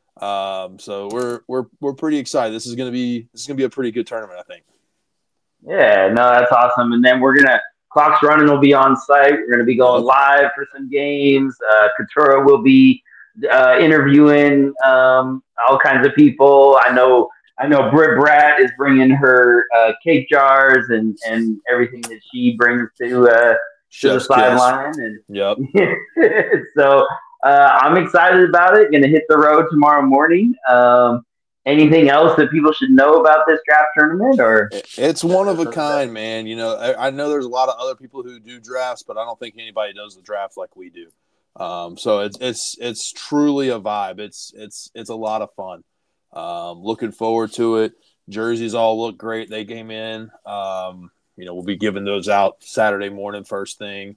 So we're pretty excited. This is gonna be a pretty good tournament, I think. Yeah, no, that's awesome. And then Clock's Running will be on site. We're gonna be going live for some games. Katura will be interviewing all kinds of people. I know Britt Bratt is bringing her cake jars and everything that she brings to the sideline. And yep. So I'm excited about it. Going to hit the road tomorrow morning. Anything else that people should know about this draft tournament? Or it's one of a kind, man. I know there's a lot of other people who do drafts, but I don't think anybody does the draft like we do. So it's truly a vibe. It's a lot of fun. Looking forward to it. Jerseys all look great. They came in. We'll be giving those out Saturday morning, first thing.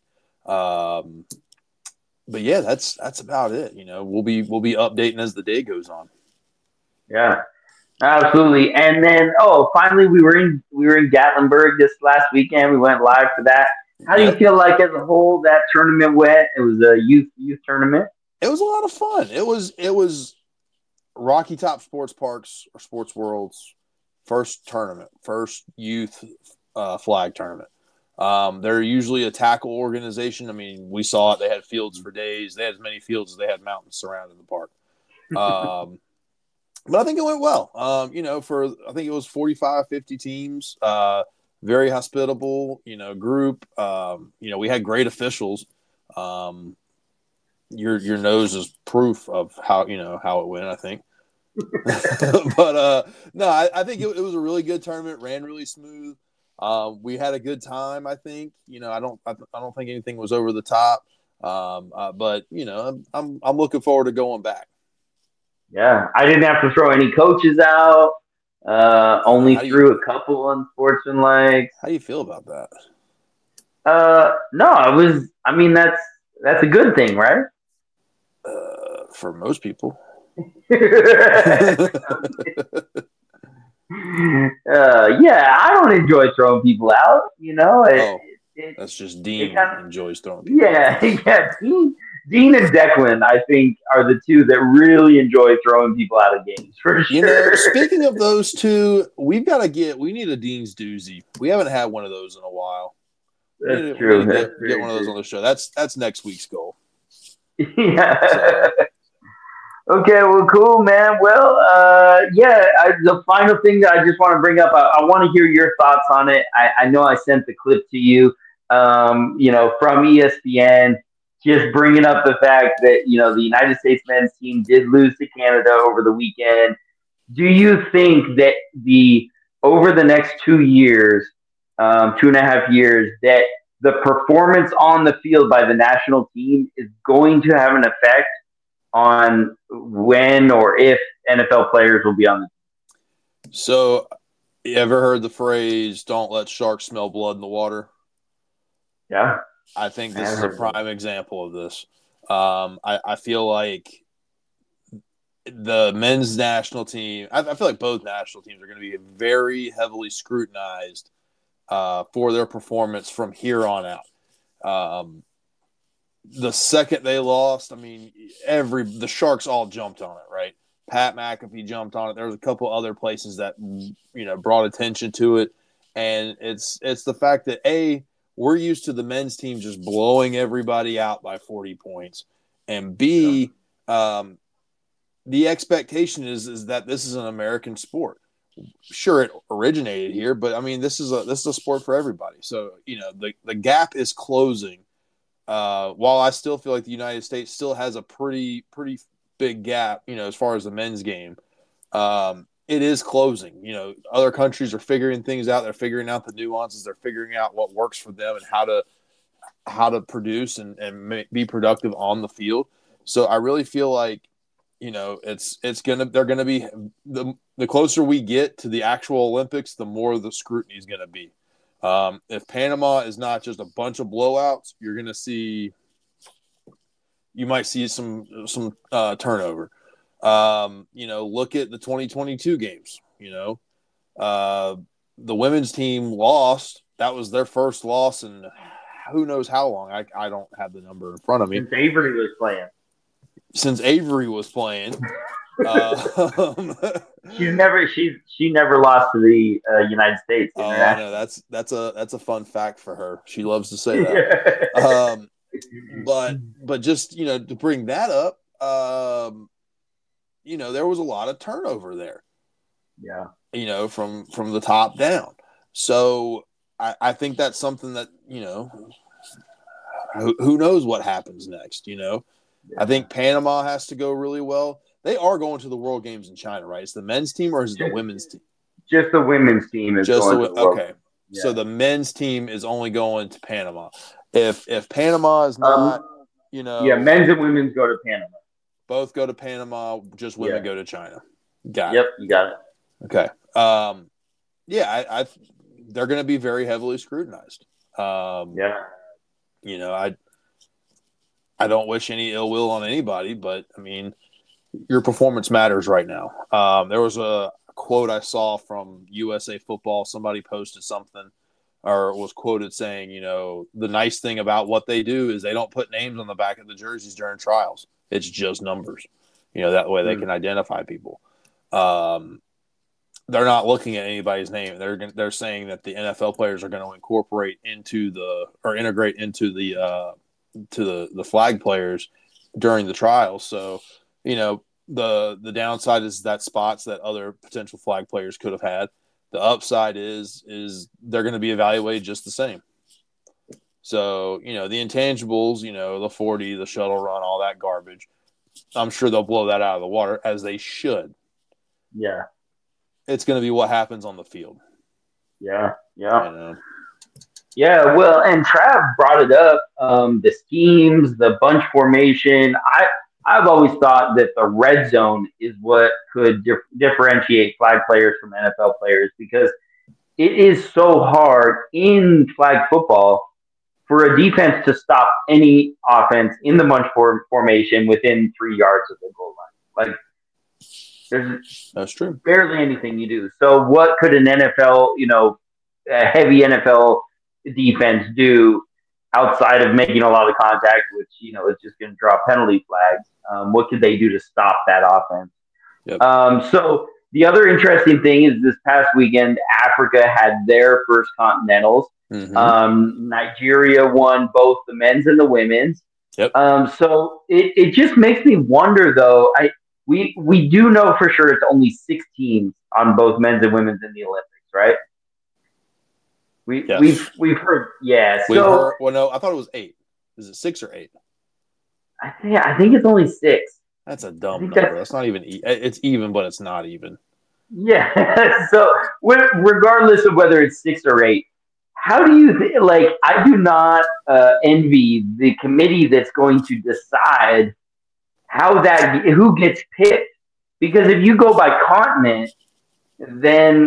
But yeah, that's about it. We'll be updating as the day goes on. Yeah, absolutely. And then, finally, we were in Gatlinburg this last weekend. We went live for that. How do you feel like as a whole that tournament went? It was a youth tournament. It was a lot of fun. It was Rocky Top Sports Parks or Sports World's first youth flag tournament. They're usually a tackle organization. I mean, we saw it. They had fields for days. They had as many fields as they had mountains surrounding the park. But I think it went well. I think it was 45, 50 teams. Very hospitable, group. We had great officials. Your nose is proof of how it went, I think. But no, I think it was a really good tournament. Ran really smooth. We had a good time. I think. I don't think anything was over the top. But I'm looking forward to going back. Yeah, I didn't have to throw any coaches out. Only threw a couple unsportsmanlike. How do you feel about that? No, I mean, that's a good thing, right? For most people. Yeah, I don't enjoy throwing people out. That's just Dean enjoys throwing people out. Yeah. Dean and Declan, I think, are the two that really enjoy throwing people out of games for sure. Speaking of those two, we need a Dean's doozy. We haven't had one of those in a while. That's true. Get one of those on the show. That's next week's goal. Yeah. So. Okay, well, cool, man. Well, the final thing that I just want to bring up, I want to hear your thoughts on it. I know I sent the clip to you, from ESPN, just bringing up the fact that, the United States men's team did lose to Canada over the weekend. Do you think that over the next 2 years, 2.5 years, that the performance on the field by the national team is going to have an effect on when or if NFL players will be on the team? So, you ever heard the phrase, don't let sharks smell blood in the water? Yeah. I think this is a prime example of this. I feel like the men's national team, I feel like both national teams are going to be very heavily scrutinized for their performance from here on out. The second they lost, I mean, the Sharks all jumped on it, right? Pat McAfee jumped on it. There was a couple other places that brought attention to it, and it's the fact that we're used to the men's team just blowing everybody out by 40 points, and B, the expectation is that this is an American sport. Sure, it originated here, but I mean, this is a sport for everybody. So the gap is closing. While I still feel like the United States still has a pretty big gap, as far as the men's game, it is closing. Other countries are figuring things out. They're figuring out the nuances. They're figuring out what works for them and how to produce and be productive on the field. So I really feel like, they're gonna be the closer we get to the actual Olympics, the more the scrutiny is gonna be. If Panama is not just a bunch of blowouts, you might see some turnover. Look at the 2022 games. The women's team lost. That was their first loss in who knows how long. I don't have the number in front of me. Since Avery was playing. She never lost to the United States. Oh, I know. That's a fun fact for her. She loves to say that. But just to bring that up, there was a lot of turnover there. Yeah. From the top down. So I think that's something that who knows what happens next. I think Panama has to go really well. They are going to the World Games in China, right? It's the men's team or is it the women's team? Just the women's team is going to the World Games. Yeah. So the men's team is only going to Panama. If Panama is not, men's and women's go to Panama. Both go to Panama. Just women go to China. Got it. Yep, you got it. Okay. They're going to be very heavily scrutinized. I don't wish any ill will on anybody, but I mean, your performance matters right now. There was a quote I saw from USA Football. Somebody posted something or was quoted saying, the nice thing about what they do is they don't put names on the back of the jerseys during trials. It's just numbers. That way they can identify people. they're not looking at anybody's name. They're saying that the NFL players are going to integrate into the flag players during the trials. So, the downside is that spots that other potential flag players could have had. The upside is they're going to be evaluated just the same. So, the intangibles, the 40, the shuttle run, all that garbage, I'm sure they'll blow that out of the water, as they should. Yeah. It's going to be what happens on the field. Yeah. Yeah, well, and Trav brought it up, the schemes, the bunch formation. I've always thought that the red zone is what could differentiate flag players from NFL players, because it is so hard in flag football for a defense to stop any offense in the bunch formation within 3 yards of the goal line. Like, That's true. Barely anything you do. So what could an NFL, a heavy NFL defense do outside of making a lot of contact, which, is just going to draw penalty flags? What could they do to stop that offense? Yep. So the other interesting thing is this past weekend, Africa had their first Continentals. Mm-hmm. Nigeria won both the men's and the women's. Yep. So it just makes me wonder, though. We do know for sure it's only 6 teams on both men's and women's in the Olympics, right? We've heard, yeah. So well, no, I thought it was 8. Is it 6 or 8? I think it's only 6. That's a dumb number. That's not even. It's even, but it's not even. Yeah. So regardless of whether it's 6 or 8, how do you like? I do not envy the committee that's going to decide who gets picked, because if you go by continent, then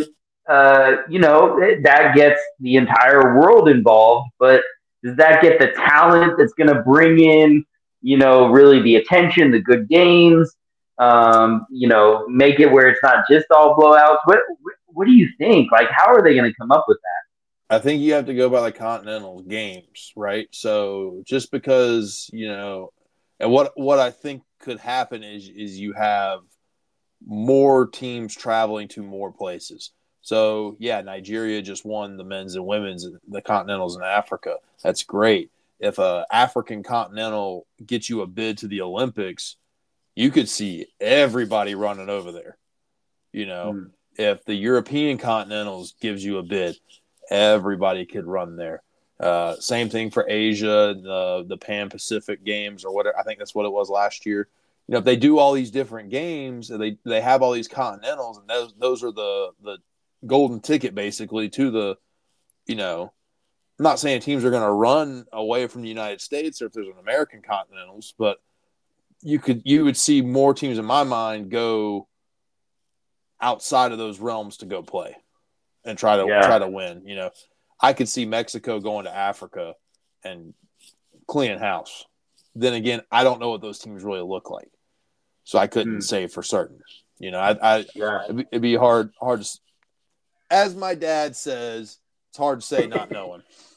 that gets the entire world involved. But does that get the talent that's going to bring in, really the attention, the good games, make it where it's not just all blowouts? What do you think? Like, how are they going to come up with that? I think you have to go by the continental games, right? So just because, and what I think could happen is you have more teams traveling to more places. So, yeah, Nigeria just won the men's and women's, the Continentals in Africa. That's great. If a African Continental gets you a bid to the Olympics, you could see everybody running over there. If the European Continentals gives you a bid, everybody could run there. Same thing for Asia, the Pan-Pacific Games or whatever. I think that's what it was last year. If they do all these different games, and they have all these continentals, and those are the golden ticket basically to the, I'm not saying teams are going to run away from the United States or if there's an American Continentals, but you would see more teams in my mind go outside of those realms to go play and try to win. I could see Mexico going to Africa and cleaning house. Then again, I don't know what those teams really look like, so I couldn't say for certain. It'd be hard to. As my dad says, it's hard to say not knowing.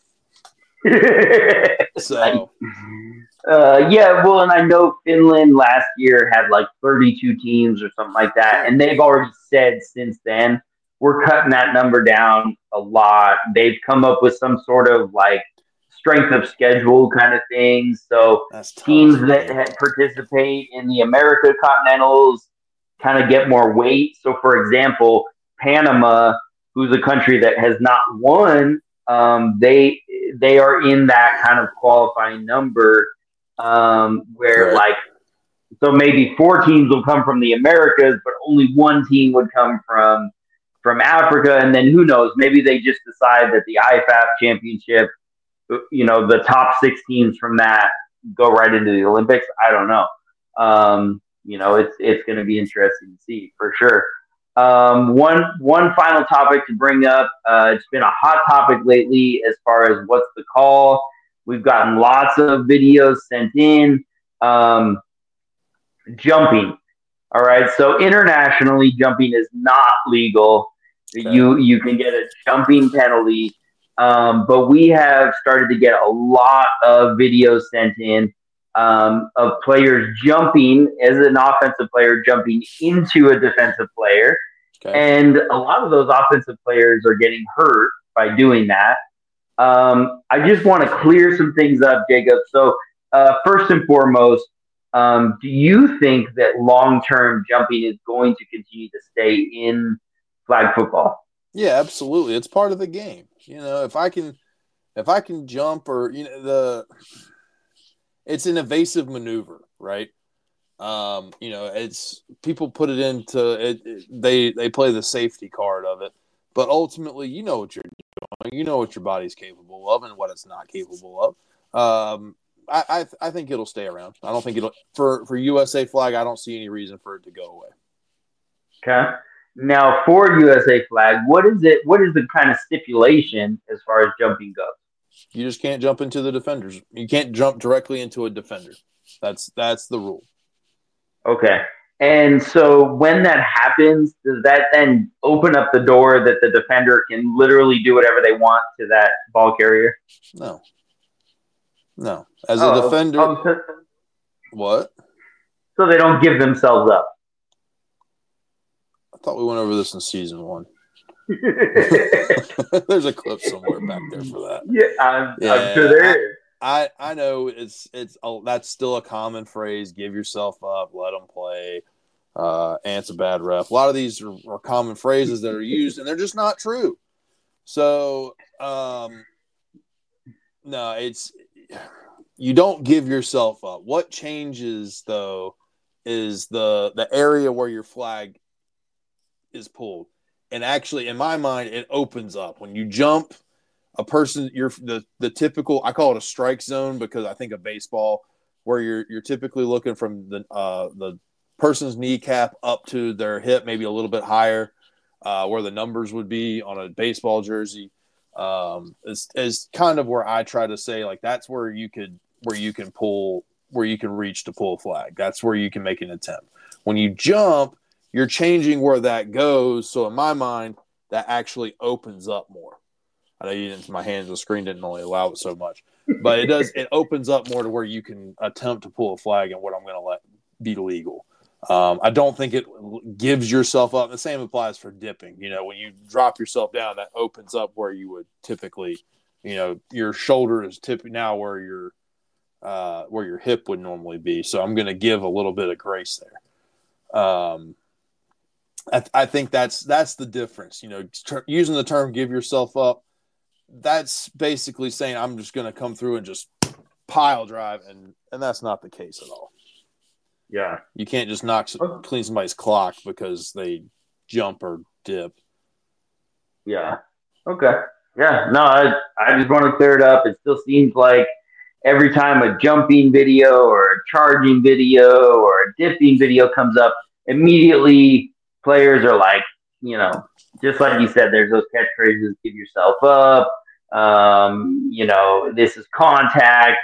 So, well, and I know Finland last year had like 32 teams or something like that, and they've already said since then we're cutting that number down a lot. They've come up with some sort of like strength of schedule kind of thing. So teams that participate in the America Continentals kind of get more weight. So, for example, Panama, who's a country that has not won, they are in that kind of qualifying number where so maybe 4 teams will come from the Americas, but only 1 team would come from Africa. And then who knows, maybe they just decide that the IFAF championship, the top 6 teams from that go right into the Olympics. I don't know. It's going to be interesting to see for sure. One final topic to bring up. It's been a hot topic lately as far as what's the call. We've gotten lots of videos sent in. Jumping. All right. So internationally, jumping is not legal. Okay. You can get a jumping penalty. But we have started to get a lot of videos sent in of players jumping as an offensive player, jumping into a defensive player. Okay. And a lot of those offensive players are getting hurt by doing that. I just want to clear some things up, Jacob. So, first and foremost, do you think that long-term jumping is going to continue to stay in flag football? Yeah, absolutely. It's part of the game. If I can jump, or it's an evasive maneuver, right? It's people put it into it. They play the safety card of it, but ultimately, you know what you're doing. You know what your body's capable of and what it's not capable of. I think it'll stay around. I don't think it'll for USA flag. I don't see any reason for it to go away. Okay. Now, for USA flag, what is it? What is the kind of stipulation as far as jumping goes? You just can't jump into the defenders. You can't jump directly into a defender. That's the rule. Okay. And so when that happens, does that then open up the door that the defender can literally do whatever they want to that ball carrier? No. As a defender, what? So they don't give themselves up. I thought we went over this in season 1. There's a clip somewhere back there for that. Yeah, I'm sure there is. I know that's still a common phrase. Give yourself up, let them play. Ant's a bad ref. A lot of these are common phrases that are used, and they're just not true. So, no, you don't give yourself up. What changes though is the area where your flag is pulled, and actually, in my mind, it opens up when you jump. A person, you're the typical. I call it a strike zone because I think of baseball, where you're typically looking from the person's kneecap up to their hip, maybe a little bit higher, where the numbers would be on a baseball jersey. Is kind of where I try to say, like, that's where you can reach to pull a flag. That's where you can make an attempt. When you jump, you're changing where that goes. So in my mind, that actually opens up more. I know my hands on the screen didn't only allow it so much, but it does. It opens up more to where you can attempt to pull a flag and what I'm going to let be legal. I don't think it gives yourself up. The same applies for dipping. When you drop yourself down, that opens up where you would typically, your shoulder is tipping now where your hip would normally be. So I'm going to give a little bit of grace there. I think that's the difference. Using the term "give yourself up." That's basically saying I'm just going to come through and just pile drive, and that's not the case at all. Yeah. You can't just clean somebody's clock because they jump or dip. Yeah. Okay. Yeah. No, I just want to clear it up. It still seems like every time a jumping video or a charging video or a dipping video comes up, immediately players are like, just like you said, there's those catchphrases, give yourself up. This is contact,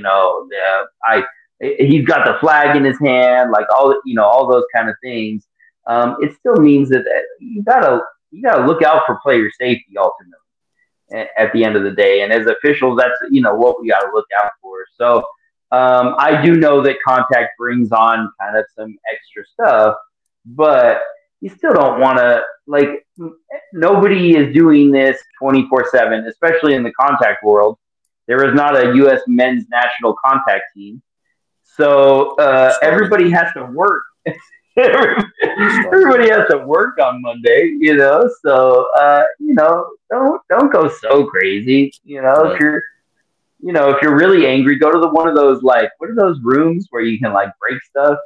he's got the flag in his hand, like all those kind of things. It still means that you gotta look out for player safety ultimately at the end of the day. And as officials, that's, what we gotta look out for. So, I do know that contact brings on kind of some extra stuff, but you still don't want to, nobody is doing this 24/7, especially in the contact world. There is not a U.S. men's national contact team. So everybody has to work. Everybody has to work on Monday, so, don't go so crazy. Right. If you're really angry, go to one of those, what are those rooms where you can break stuff?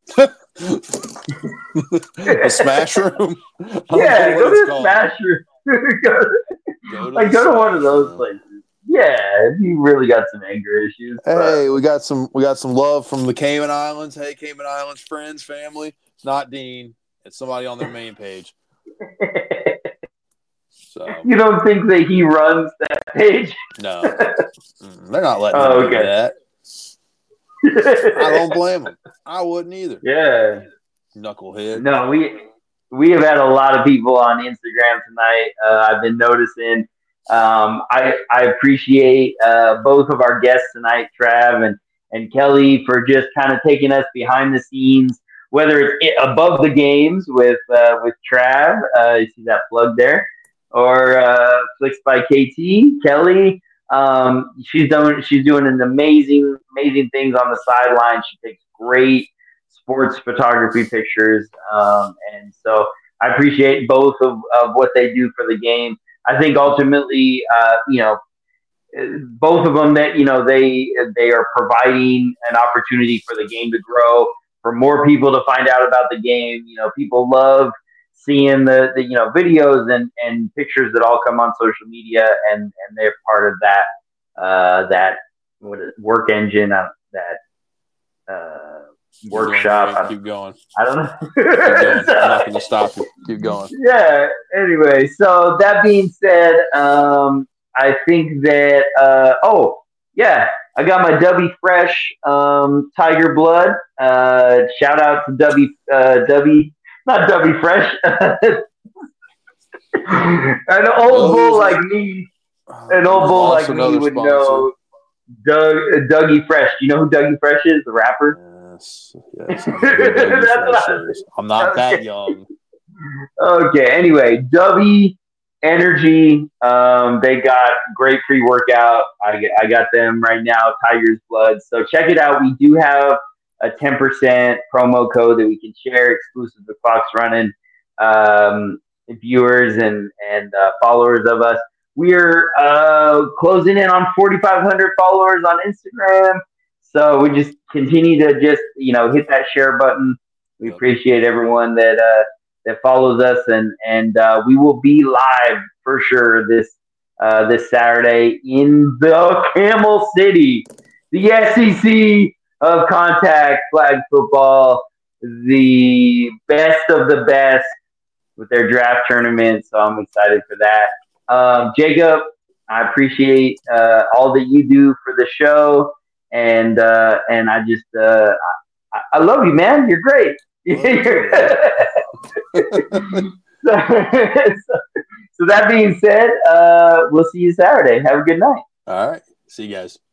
A smash room. Yeah, go to a smash room. go to one of those places. Yeah, if you really got some anger issues. Hey, we got some love from the Cayman Islands. Hey, Cayman Islands friends, family. It's not Dean. It's somebody on their main page. So you don't think that he runs that page? No, they're not letting him do that. I don't blame them. I wouldn't either. Yeah, knucklehead. No, we have had a lot of people on Instagram tonight. I've been noticing. I appreciate both of our guests tonight, Trav and Kelly, for just kind of taking us behind the scenes whether it's above the games with Trav, you see that plug there, or Flicks by KT Kelly. She's doing an amazing things on the sideline. She takes great sports photography pictures, and so I appreciate both of what they do for the game. I think ultimately, both of them that they are providing an opportunity for the game to grow, for more people to find out about the game. People love seeing the videos and pictures that all come on social media, and they're part of that work engine, that workshop. Keep going. I don't know. I'm not going to stop you. Keep going. Yeah. Anyway, so that being said, I think that I got my Dubby Fresh Tiger Blood. Shout out to Dubby, not Dubby Fresh. An old bull like me would know Dougie Fresh. Do you know who Dougie Fresh is? The rapper? Yes. I'm not that young. Okay. Anyway, Dubby Energy. They got great free workout. I got them right now. Tiger's Blood. So check it out. We do have a 10% promo code that we can share exclusive to Fox Running viewers and followers of us. We're closing in on 4,500 followers on Instagram. So we just continue to hit that share button. We appreciate everyone that follows us, and we will be live for sure this Saturday in the Camel City, the SEC of contact flag football, the best of the best with their draft tournament. So I'm excited for that. Jacob, I appreciate all that you do for the show, and I just I love you, man. You're great. So that being said, we'll see you Saturday. Have a good night. All right. See you guys.